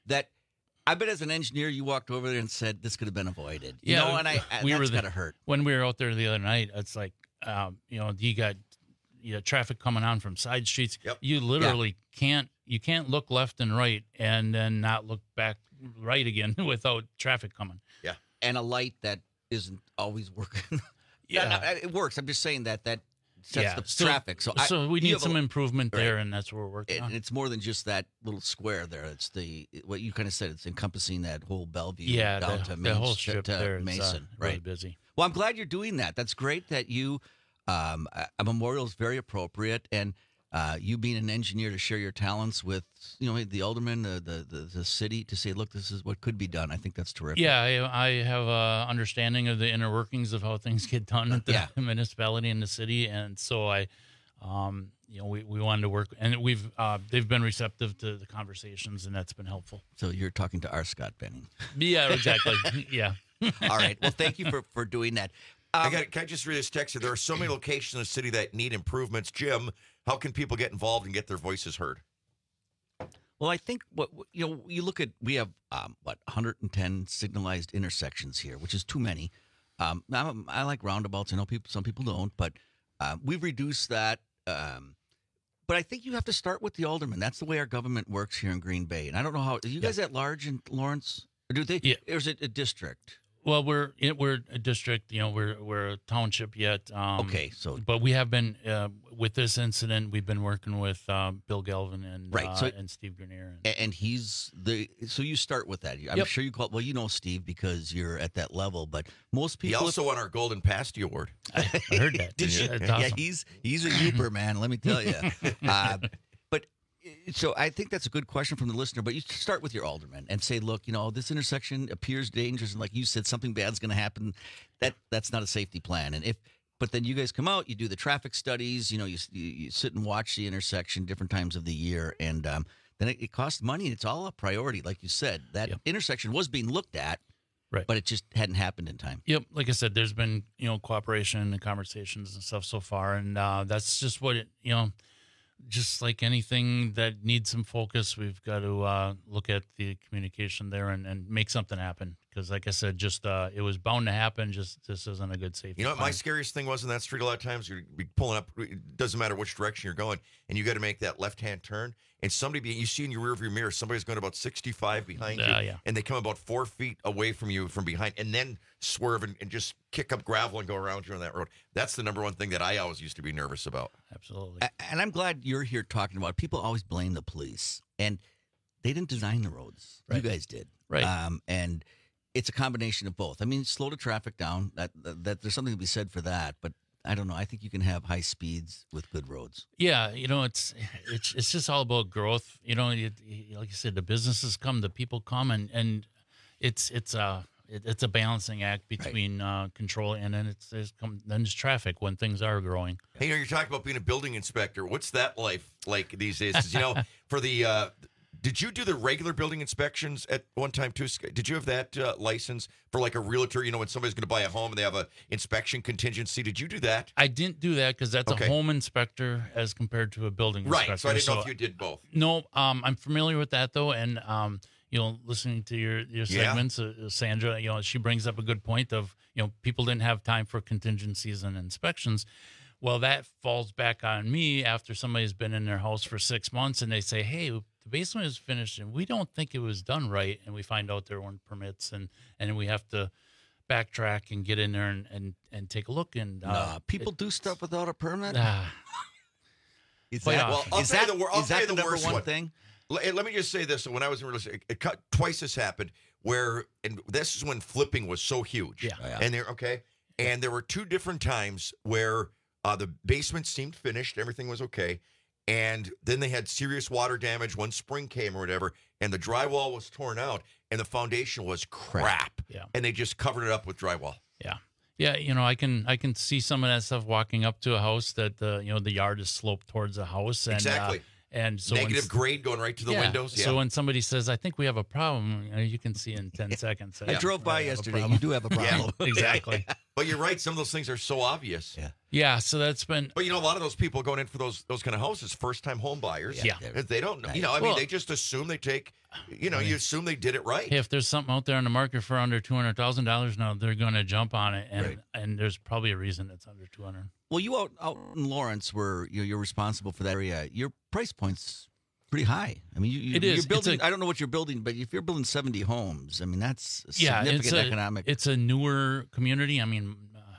that I bet as an engineer you walked over there and said this could have been avoided. You Yeah, know, and I, I we that's were the, gotta hurt. When we were out there the other night, it's like, um, you know, you got you know, traffic coming on from side streets. Yep. You literally can't you can't look left and right and then not look back right again without traffic coming. Yeah, and a light that isn't always working. Yeah, no, no, it works. I'm just saying that that sets Yeah, the so- traffic. So, I, so we you need have a- some improvement Right. there, and that's what we're working And on. it's more than just that little square there. It's the what you kind of said. It's encompassing that whole Bellevue Yeah, down the- to the Main, whole to- strip to there is, uh, Mason. really right, busy. Well, I'm glad you're doing that. That's great that you. Um, a a memorial is very appropriate, and uh, you being an engineer to share your talents with you know the alderman, the, the the the city to say, look, this is what could be done. I think that's terrific. Yeah, I, I have a understanding of the inner workings of how things get done at the Yeah. municipality and the city, and so I, um, you know, we, we wanted to work, and we've uh, they've been receptive to the conversations, and that's been helpful. So you're talking to our Scott Benning. Yeah, exactly. Yeah. All right. Well, thank you for for doing that. I got, can I just read this text here? There are so many locations in the city that need improvements. Jim, how can people get involved and get their voices heard? Well, I think what you know, you look at we have um, what one hundred ten signalized intersections here, which is too many. Um, I'm, I like roundabouts. I know people, some people don't, but uh, we've reduced that. Um, but I think you have to start with the alderman. That's the way our government works here in Green Bay. And I don't know how are you guys at large in Lawrence, or do they? Yeah. Or is it a district? Well, we're it, we're a district, you know, we're we're a township yet. Um, Okay, so- but we have been uh, with this incident. We've been working with uh, Bill Galvin and Right, uh, so- and Steve Grenier. And, A- And he's the so you start with that. I'm Yep. sure you call well, you know Steve because you're at that level. But most He people also won our Golden Pasty Award. I heard that. Did you? That's Yeah, awesome. he's he's a youper, man. Let me tell you. Uh, but so I think that's a good question from the listener. But you start with your alderman and say, look, you know, this intersection appears dangerous, and like you said, something bad's going to happen. That that's not a safety plan. And if but then you guys come out, you do the traffic studies. You know, you you, you sit and watch the intersection different times of the year, and um, then it, it costs money, and it's all a priority, like you said. That intersection was being looked at, right? But it just hadn't happened in time. Yep, like I said, there's been you know cooperation and conversations and stuff so far, and uh, that's just what it you know, just like anything that needs some focus, we've got to uh, look at the communication there and, and make something happen. Because, like I said, just uh, it was bound to happen. Just this isn't a good safety. You know what my plan. scariest thing was in that street a lot of times? You'd be pulling up, it doesn't matter which direction you're going, and you got to make that left-hand turn, and somebody, be, you see in your rearview mirror, somebody's going about sixty-five behind Yeah, you, yeah. and they come about four feet away from you from behind, and then swerve and, and just kick up gravel and go around you on that road. That's the number one thing that I always used to be nervous about. Absolutely. A- And I'm glad you're here talking about it. People always blame the police, and they didn't design the roads. Right. You guys did. Right. Um, and it's a combination of both. I mean, slow the traffic down. That, that, that there's something to be said for that. But I don't know. I think you can have high speeds with good roads. Yeah, you know, it's it's it's just all about growth. You know, you, you, like you said, the businesses come, the people come, and and it's it's a it, it's a balancing act between uh, control and then it's there's come then there's traffic when things are growing. Hey, you know, you're talking about being a building inspector. What's that life like these days? 'Cause, you know, for the, uh, did you do the regular building inspections at one time too? Scott? Did you have that uh, license for like a realtor? You know, when somebody's going to buy a home and they have a inspection contingency. Did you do that? I didn't do that because that's Okay. a home inspector as compared to a building Right. inspector. So I didn't know if you did both. No, um, I'm familiar with that though, and um, you know, listening to your your Yeah. segments, uh, Sandra, you know, she brings up a good point of you know people didn't have time for contingencies and inspections. Well, that falls back on me after somebody's been in their house for six months and they say, "Hey, the basement is finished and we don't think it was done right," and we find out there weren't permits, and and we have to backtrack and get in there and and, and take a look. And uh, Nah, people do stuff without a permit. Ah. Is Quite that, Well, I'll is tell that, you the, wor- I'll is tell that you the the number worst one one. thing? Let, let me just say this. When I was in real estate, it cut, twice this happened where, and this is when flipping was so huge. Yeah. Yeah. And there, okay. And there were two different times where uh, the basement seemed finished, everything was okay. And then they had serious water damage. One spring came or whatever, and the drywall was torn out, and the foundation was crap. Yeah. And they just covered it up with drywall. Yeah. Yeah, you know, I can I can see some of that stuff walking up to a house that the you know the yard is sloped towards a house and Exactly. uh, and so when Negative s- grade going right to the yeah, windows. Yeah. So when somebody says, "I think we have a problem," you, know, you can see in ten seconds. I drove by have a yesterday. problem. You do have a Yeah. problem. Exactly. But you're right. Some of those things are so obvious. Yeah. Yeah. So that's been. But you know, a lot of those people going in for those those kind of houses, first time home buyers. Yeah. Yeah. They don't know. You know, I mean, Well- they just assume they take. You know, you assume they did it right. Hey, if there's something out there on the market for under two hundred thousand dollars now, they're going to jump on it, and Right. and there's probably a reason it's under two hundred. Well, you out, out in Lawrence, where you're, you're responsible for that area, your price point's pretty high. I mean, you, you, It you're is. It's building. a- I don't know what you're building, but if you're building seventy homes, I mean, that's a Yeah, significant it's a, economic. It's a newer community. I mean,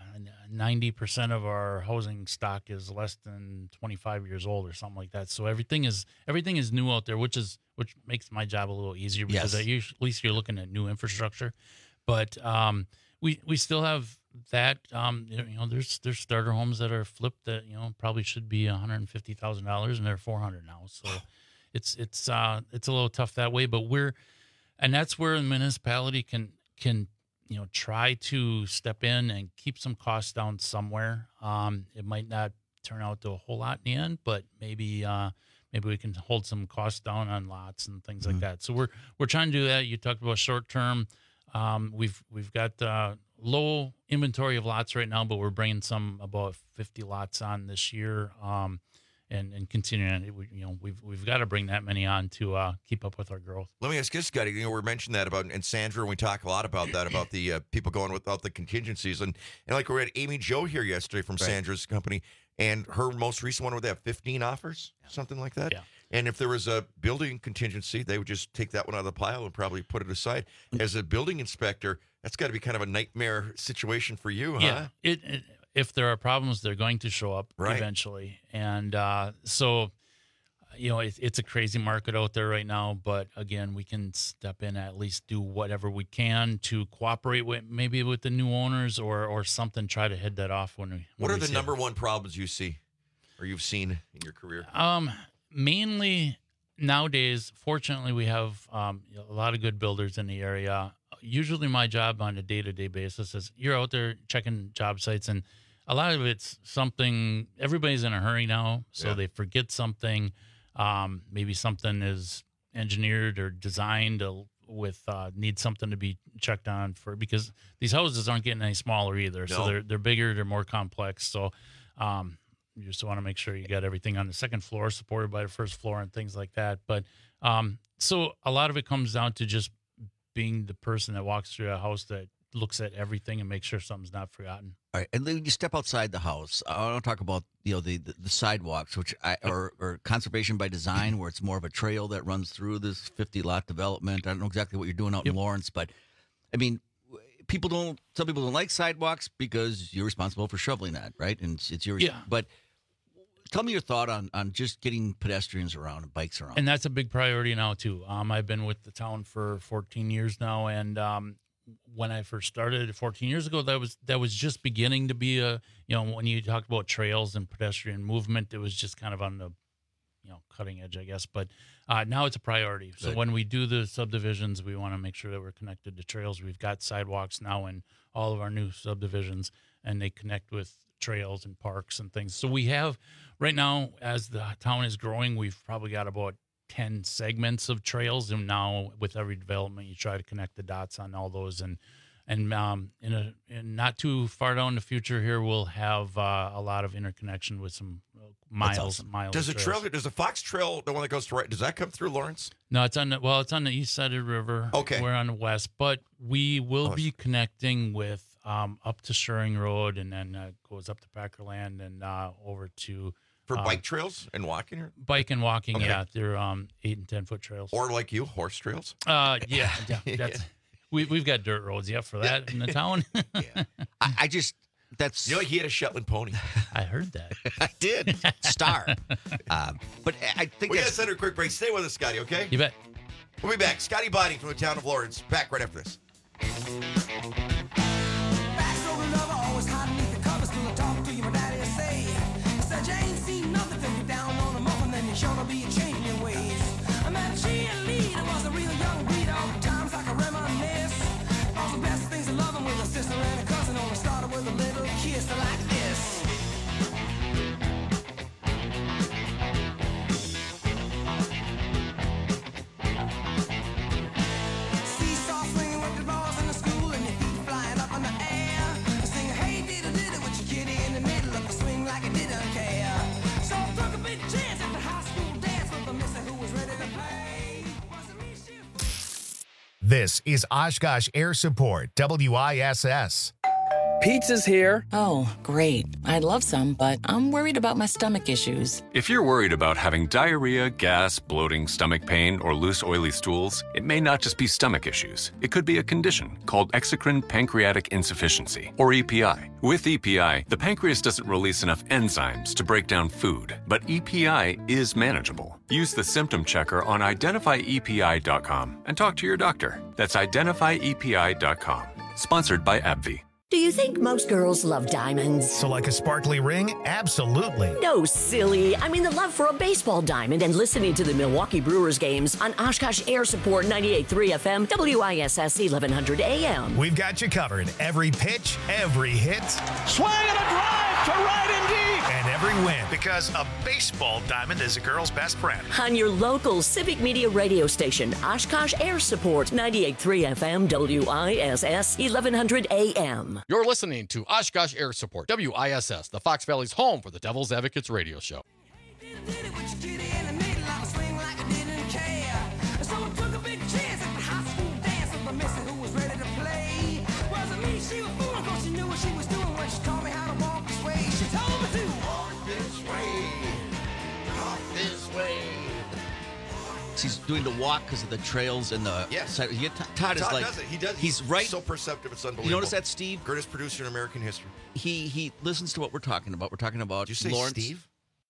ninety percent of our housing stock is less than twenty-five years old or something like that. So everything is everything is new out there, which is which makes my job a little easier because Yes. at, usually, at least you're looking at new infrastructure. But um, we we still have that. Um, you know, there's there's starter homes that are flipped that you know probably should be one hundred fifty thousand dollars and they're four hundred now. So it's it's uh, it's a little tough that way. But we're and that's where the municipality can can. you know, try to step in and keep some costs down somewhere. Um, it might not turn out to a whole lot in the end, but maybe uh, maybe we can hold some costs down on lots and things Mm-hmm. like that. So we're we're trying to do that. You talked about short term. Um, we've we've got uh, low inventory of lots right now, but we're bringing some about fifty lots on this year. Um, and and continuing, it, we- you know, we've we've got to bring that many on to uh, keep up with our growth. Let me ask you, Scotty. You know, we mentioned that about, and Sandra, and we talk a lot about that, about the uh, people going without the contingencies. And, and like we had Amy Jo here yesterday from Right. Sandra's company, and her most recent one, would they have fifteen offers, something like that? Yeah. And if there was a building contingency, they would just take that one out of the pile and probably put it aside. As a building inspector, that's got to be kind of a nightmare situation for you, huh? Yeah, it, it if there are problems, they're going to show up Right. eventually, and uh, so you know it, it's a crazy market out there right now. But again, we can step in, at least do whatever we can to cooperate with maybe with the new owners or or something. Try to head that off when we. What when are we the see number it. one problems you see or you've seen in your career? Um, mainly nowadays, fortunately, we have um, a lot of good builders in the area. Usually my job on a day-to-day basis is you're out there checking job sites, and a lot of it's something, everybody's in a hurry now, so Yeah. they forget something. Um, maybe something is engineered or designed to, with uh, needs something to be checked on for, because these houses aren't getting any smaller either. So No. they're they're bigger, they're more complex. So um, you just want to make sure you got everything on the second floor supported by the first floor and things like that. But um, so a lot of it comes down to just being the person that walks through a house that looks at everything and makes sure something's not forgotten. All right, and then you step outside the house. I want to talk about you know the the, the sidewalks, which I, or or conservation by design, where it's more of a trail that runs through this fifty lot development. I don't know exactly what you're doing out in Lawrence, but I mean, people don't. Some people don't like sidewalks because you're responsible for shoveling that, right? And it's, it's your. Yeah. But tell me your thought on on just getting pedestrians around and bikes around. And that's a big priority now too. Um, I've been with the town for fourteen years now, and um, when I first started fourteen years ago, that was that was just beginning to be a, you know, when you talked about trails and pedestrian movement, it was just kind of on the, you know, cutting edge, I guess. But uh, now it's a priority. So Good. when we do the subdivisions, we want to make sure that we're connected to trails. We've got sidewalks now in all of our new subdivisions, and they connect with trails and parks and things. So we have right now, as the town is growing, we've probably got about ten segments of trails, and now with every development you try to connect the dots on all those, and and um in a in not too far down the future here we'll have uh, a lot of interconnection with some miles awesome. miles Does the of trail, trails. does the Fox Trail, the one that goes to right, does that come through Lawrence? No, it's on the well it's on the east side of the river. Okay. We're on the west, but we will Oh, be connecting with um up to Shoring Road, and then uh, goes up to Packerland and uh over to For um, bike trails and walking? Or, bike and walking. Okay. Yeah, they're um eight and ten foot trails. or like you, horse trails? Uh, yeah, yeah. That's, we we've got dirt roads, yeah, for that in the town. I, I just that's You know, he had a Shetland pony. I heard that. I did star, um, but I think We got to that's send her a quick break. Stay with us, Scotty, okay? You bet. We'll be back. Scotty Biding from the town of Lawrence. Back right after this. Seesaw swinging with the balls in the school and your feet flying up in the air. Sing, hey, This is Oshkosh Air Support, W I S S. Pizza's here. Oh, great. I'd love some, but I'm worried about my stomach issues. If you're worried about having diarrhea, gas, bloating, stomach pain, or loose, oily stools, it may not just be stomach issues. It could be a condition called exocrine pancreatic insufficiency, or E P I. With E P I, the pancreas doesn't release enough enzymes to break down food, but E P I is manageable. Use the symptom checker on identify E P I dot com and talk to your doctor. That's identify E P I dot com. Sponsored by AbbVie. Do you think most girls love diamonds? So like a sparkly ring? Absolutely. No, silly. I mean the love for a baseball diamond and listening to the Milwaukee Brewers games on Oshkosh Air Support ninety-eight point three F M, W I S S eleven hundred A M. We've got you covered. Every pitch, every hit. Swing and a drive to right and deep. And every win. Because a baseball diamond is a girl's best friend. On your local Civic Media radio station, Oshkosh Air Support ninety-eight point three F M, W I S S eleven hundred A M. You're listening to Oshkosh Air Support, W I S S, the Fox Valley's home for the Devil's Advocates radio show. He's doing the walk because of the trails and the yes. side. You, Todd is Todd like does it. He does. He's, he's right. So perceptive, it's unbelievable. You notice that, Steve? Greatest producer in American history. He he listens to what we're talking about. We're talking about. Did you say Lawrence. Steve?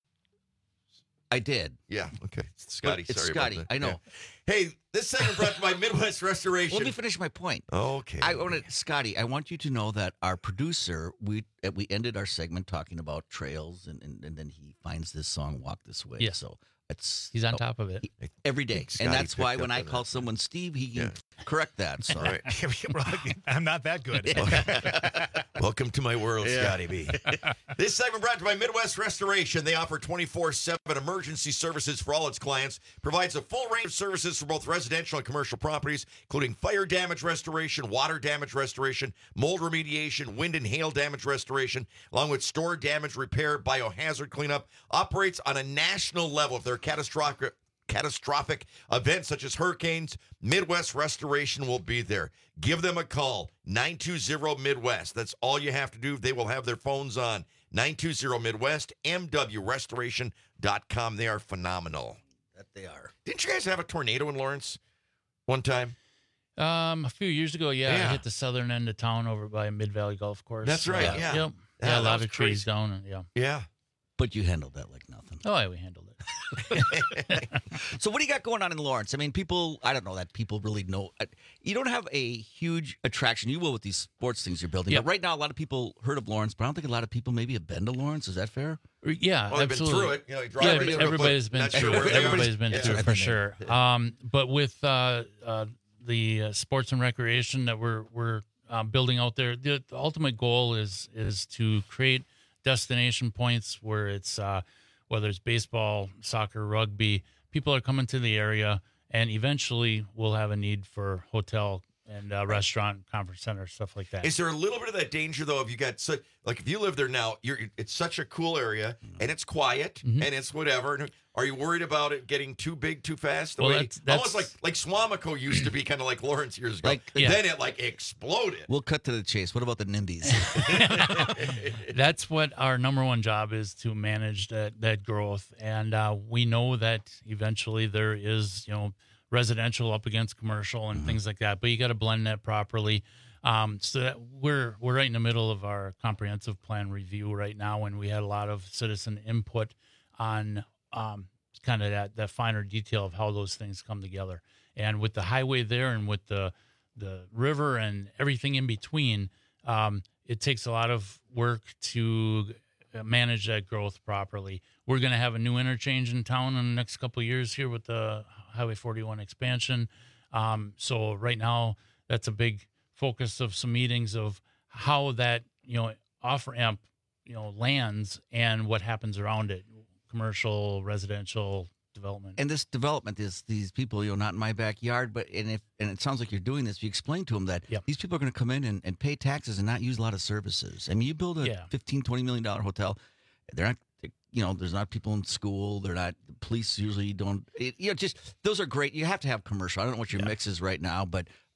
I did. Yeah. Okay. It's Scotty. But it's sorry Scotty. About that. I know. Yeah. Hey, this segment brought to you by Midwest Restoration. Let me finish my point. Okay. I want to, Scotty. I want you to know that our producer, we uh, we ended our segment talking about trails, and, and, and then he finds this song "Walk This Way." Yeah. So it's He's on oh, top of it he, every day, and that's why when I call someone Steve, he can yeah. correct that. So right. I'm not that good. Welcome to my world, Yeah. Scotty B. This segment brought to you by Midwest Restoration. They offer twenty-four seven emergency services for all its clients, provides a full range of services for both residential and commercial properties, including fire damage restoration, water damage restoration, mold remediation, wind and hail damage restoration, along with store damage repair, biohazard cleanup. Operates on a national level. If there are catastrophic catastrophic events such as hurricanes, Midwest Restoration will be there. Give them a call, nine two zero Midwest. That's all you have to do. They will have their phones on, nine two zero Midwest, M W restoration dot com. They are phenomenal. That they are. Didn't you guys have a tornado in Lawrence one time? Um, a few years ago, yeah, Yeah. I hit the southern end of town over by Mid Valley Golf Course. That's right, Uh, yeah. Yep. Yeah, Yeah, that a lot was of trees crazy. down. And, yeah. Yeah. But you handled that like nothing. Oh, yeah, we handled it. So what do you got going on in Lawrence? I mean, people, I don't know that people really know. uh, You don't have a huge attraction. You will with these sports things you're building. Yep. But right now, a lot of people heard of Lawrence, but I don't think a lot of people maybe have been to Lawrence. Is that fair? Yeah, Well, they've been absolutely. through it. You know, you drive yeah, right through it, everybody's but been not through sure it. where they are. Everybody's been Yeah. through it I've for been sure. there. Um, but with uh, uh, the uh, sports and recreation that we're we're um, building out there, the, the ultimate goal is is to create destination points where it's uh, whether it's baseball, soccer, rugby. People are coming to the area, and eventually we'll have a need for hotel and uh, restaurant, conference center, stuff like that. Is there a little bit of that danger though? If you got so, like if you live there now, you're it's such a cool area and it's quiet Mhm. and it's whatever. And are you worried about it getting too big too fast? The Well, way, that's- that's- almost like like Swamico used to be, kind of like Lawrence years ago. Like- and Yeah. then it like exploded. We'll cut to the chase. What about the NIMBYs? That's what our number one job is, to manage that that growth. And uh, we know that eventually there is, you know, residential up against commercial and things like that. But you got to blend that properly. Um, so that we're we're right in the middle of our comprehensive plan review right now, and we had a lot of citizen input on um, kind of that that finer detail of how those things come together. And with the highway there, and with the the river and everything in between, um, it takes a lot of work to manage that growth properly. We're going to have a new interchange in town in the next couple of years here with the Highway forty-one expansion. Um, so right now, that's a big focus of some meetings of how that, you know, off ramp, you know, lands and what happens around it, commercial, residential development. And this development is these people, you know, not in my backyard, but and if and it sounds like you're doing this, you explain to them that Yep. these people are going to come in and, and pay taxes and not use a lot of services. I mean, you build a Yeah. fifteen, twenty million dollar hotel, they're not, you know, there's not people in school, they're not, police usually don't, it, you know, just, those are great. You have to have commercial. I don't know what your mix is right now, but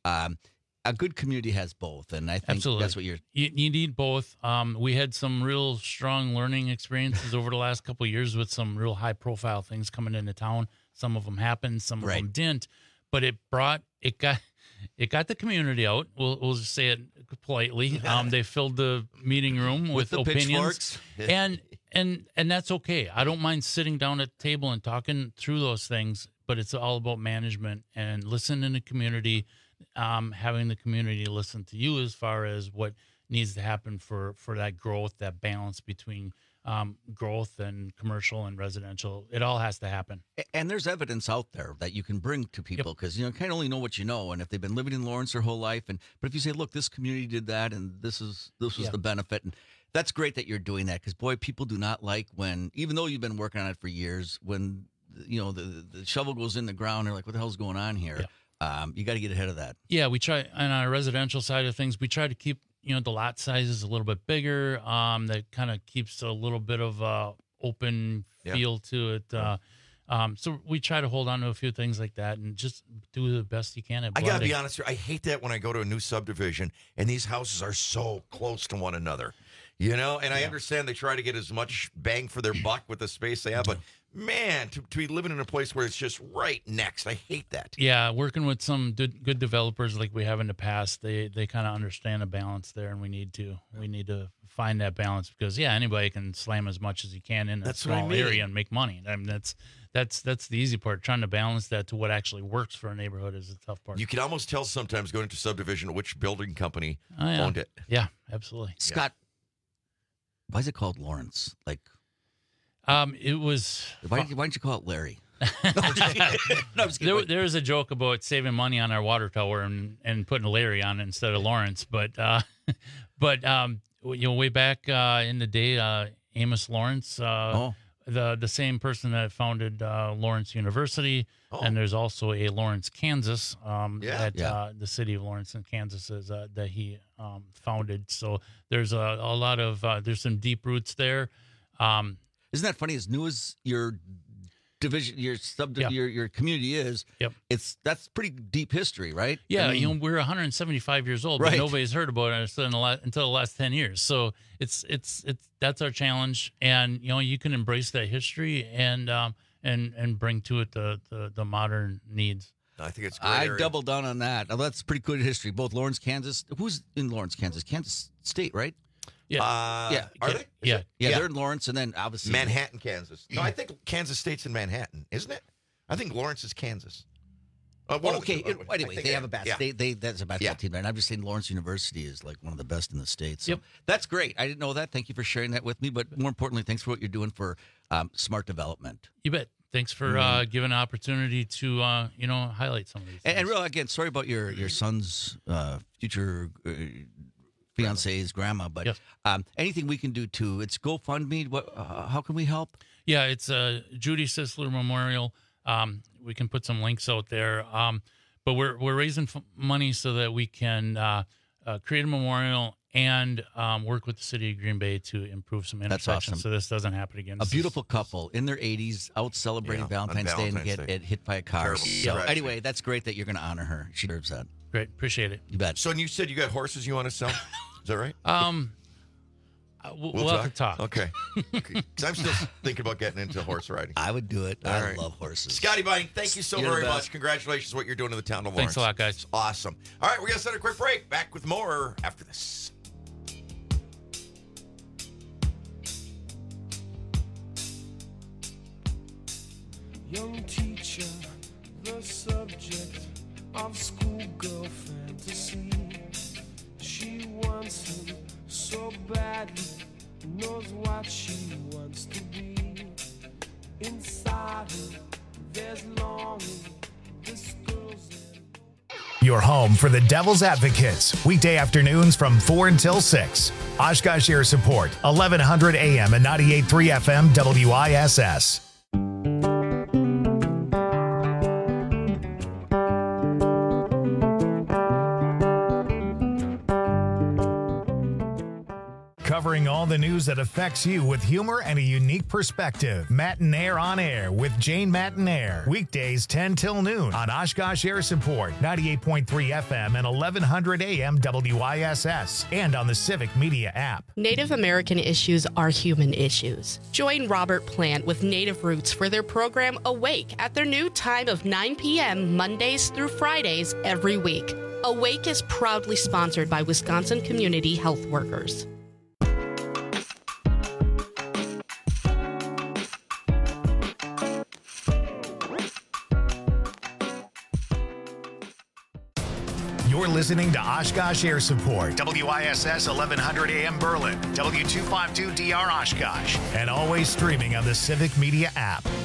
um, a good community has both, and I think Absolutely. that's what you're. You, you need both. Um, we had some real strong learning experiences over the last couple of years with some real high profile things coming into town. Some of them happened, some of Right. them didn't, but it brought it got it got the community out. We'll we'll just say it politely. Um, they filled the meeting room with, With the opinions, pitchforks. and and and that's okay. I don't mind sitting down at the table and talking through those things, but it's all about management and listening to the community. Um, having the community listen to you as far as what needs to happen for, for that growth, that balance between um, growth and commercial and residential. It all has to happen. And there's evidence out there that you can bring to people because you know kind of only know what you know, and if they've been living in Lawrence their whole life, and but if you say, look, this community did that, and this is this was Yeah. the benefit, and that's great that you're doing that because boy, people do not like when even though you've been working on it for years, when you know the the shovel goes in the ground, they're like, what the hell's going on here? Um, you got to get ahead of that. Yeah, we try on our residential side of things. We try to keep you know the lot sizes a little bit bigger. Um, that kind of keeps a little bit of uh, open Yeah. feel to it. Uh, um, so we try to hold on to a few things like that and just do the best you can at I blending. gotta be honest here. I hate that when I go to a new subdivision and these houses are so close to one another. You know, and I understand they try to get as much bang for their buck with the space they have, but man, to, to be living in a place where it's just right next, I hate that. Yeah, working with some good, good developers like we have in the past, they they kind of understand the balance there, and we need to we need to find that balance because yeah, anybody can slam as much as you can in a That's what I small mean. area and make money. I mean that's that's that's the easy part. Trying to balance that to what actually works for a neighborhood is the tough part. You can almost tell sometimes going into subdivision which building company Oh, yeah. owned it. Yeah, absolutely. Scott, why is it called Lawrence? Like, Um, it was. why, why don't you call it Larry? There, there was a joke about saving money on our water tower and, and putting Larry on it instead of Lawrence, but uh, but um, you know, way back uh, in the day, uh, Amos Lawrence, uh, Oh. the the same person that founded uh, Lawrence University, Oh. and there's also a Lawrence, Kansas, um, Yeah. that Yeah. Uh, the city of Lawrence in Kansas is uh, that he um, founded. So there's a, a lot of uh, there's some deep roots there. Um, Isn't that funny? As new as your division, your sub, Yeah. your your community is, Yep. it's that's pretty deep history, right? Yeah, I mean, you know, we're one hundred seventy-five years old, Right. but nobody's heard about it until the, last, until the last ten years. So it's it's it's that's our challenge, and you know, you can embrace that history and um and and bring to it the the, the modern needs. I think it's great. I area. doubled down on that. Now, that's pretty good history. Both Lawrence, Kansas. Who's in Lawrence, Kansas? Kansas State, right? Yeah, Uh, Yeah. Are Yeah. they? Is Yeah. it? Yeah, they're in Lawrence, and then obviously Manhattan, Kansas. No, I think Kansas State's in Manhattan, isn't it? I think Lawrence is Kansas. Uh, one Oh, of the okay. two, It- I anyway, think they I- have a bas- yeah. they, they that's a basketball Yeah. team, and I'm just saying Lawrence University is like one of the best in the state. So Yep. that's great. I didn't know that. Thank you for sharing that with me. But more importantly, thanks for what you're doing for um, smart development. You bet. Thanks for uh, giving an opportunity to uh, you know highlight some of these. And, and things. real again, sorry about your your son's uh, future uh, fiance's grandma, but Yes. um, anything we can do to it's GoFundMe. What? Uh, how can we help? Yeah, it's a Judy Sisler Memorial. Um, we can put some links out there. Um, but we're we're raising f- money so that we can uh, uh, create a memorial and um, work with the city of Green Bay to improve some That's intersections awesome. so this doesn't happen again. A This is- beautiful couple in their eighties out celebrating Yeah, on Valentine's, Day and Valentine's get, Day. get hit by a car. Terrible. So Tragedy. anyway, that's great that you're going to honor her. She deserves that. Great, appreciate it. You bet. So, and you said you got horses you want to sell? Is that right? Um, uh, we'll, we'll have to talk. Okay. Because I'm still thinking about getting into horse riding. I would do it. All I right. love horses. Scotty Buying, thank you so You're the very best. much. Congratulations on what you're doing to the town of Lawrence. Thanks a lot, guys. It's awesome. All right, we're going to set a quick break. Back with more after this. Young teacher, the subject of schoolgirl fantasy. She wants him so badly, knows what she wants to be. Inside her, there's longing. This girl's Your home for the Devil's Advocates, weekday afternoons from four until six. Oshkosh Air Support, eleven hundred A M and ninety-eight point three F M W I S S. covering all the news that affects you with humor and a unique perspective. Matinaire on Air with Jane Matinaire. Weekdays ten till noon on Oshkosh Air Support, ninety-eight point three F M and eleven hundred A M W I S S, and on the Civic Media app. Native American issues are human issues. Join Robert Plant with Native Roots for their program Awake at their new time of nine p.m. Mondays through Fridays every week. Awake is proudly sponsored by Wisconsin Community Health Workers. You're listening to Oshkosh Air Support, W I S S eleven hundred A M Berlin, W two fifty-two D R Oshkosh, and always streaming on the Civic Media app.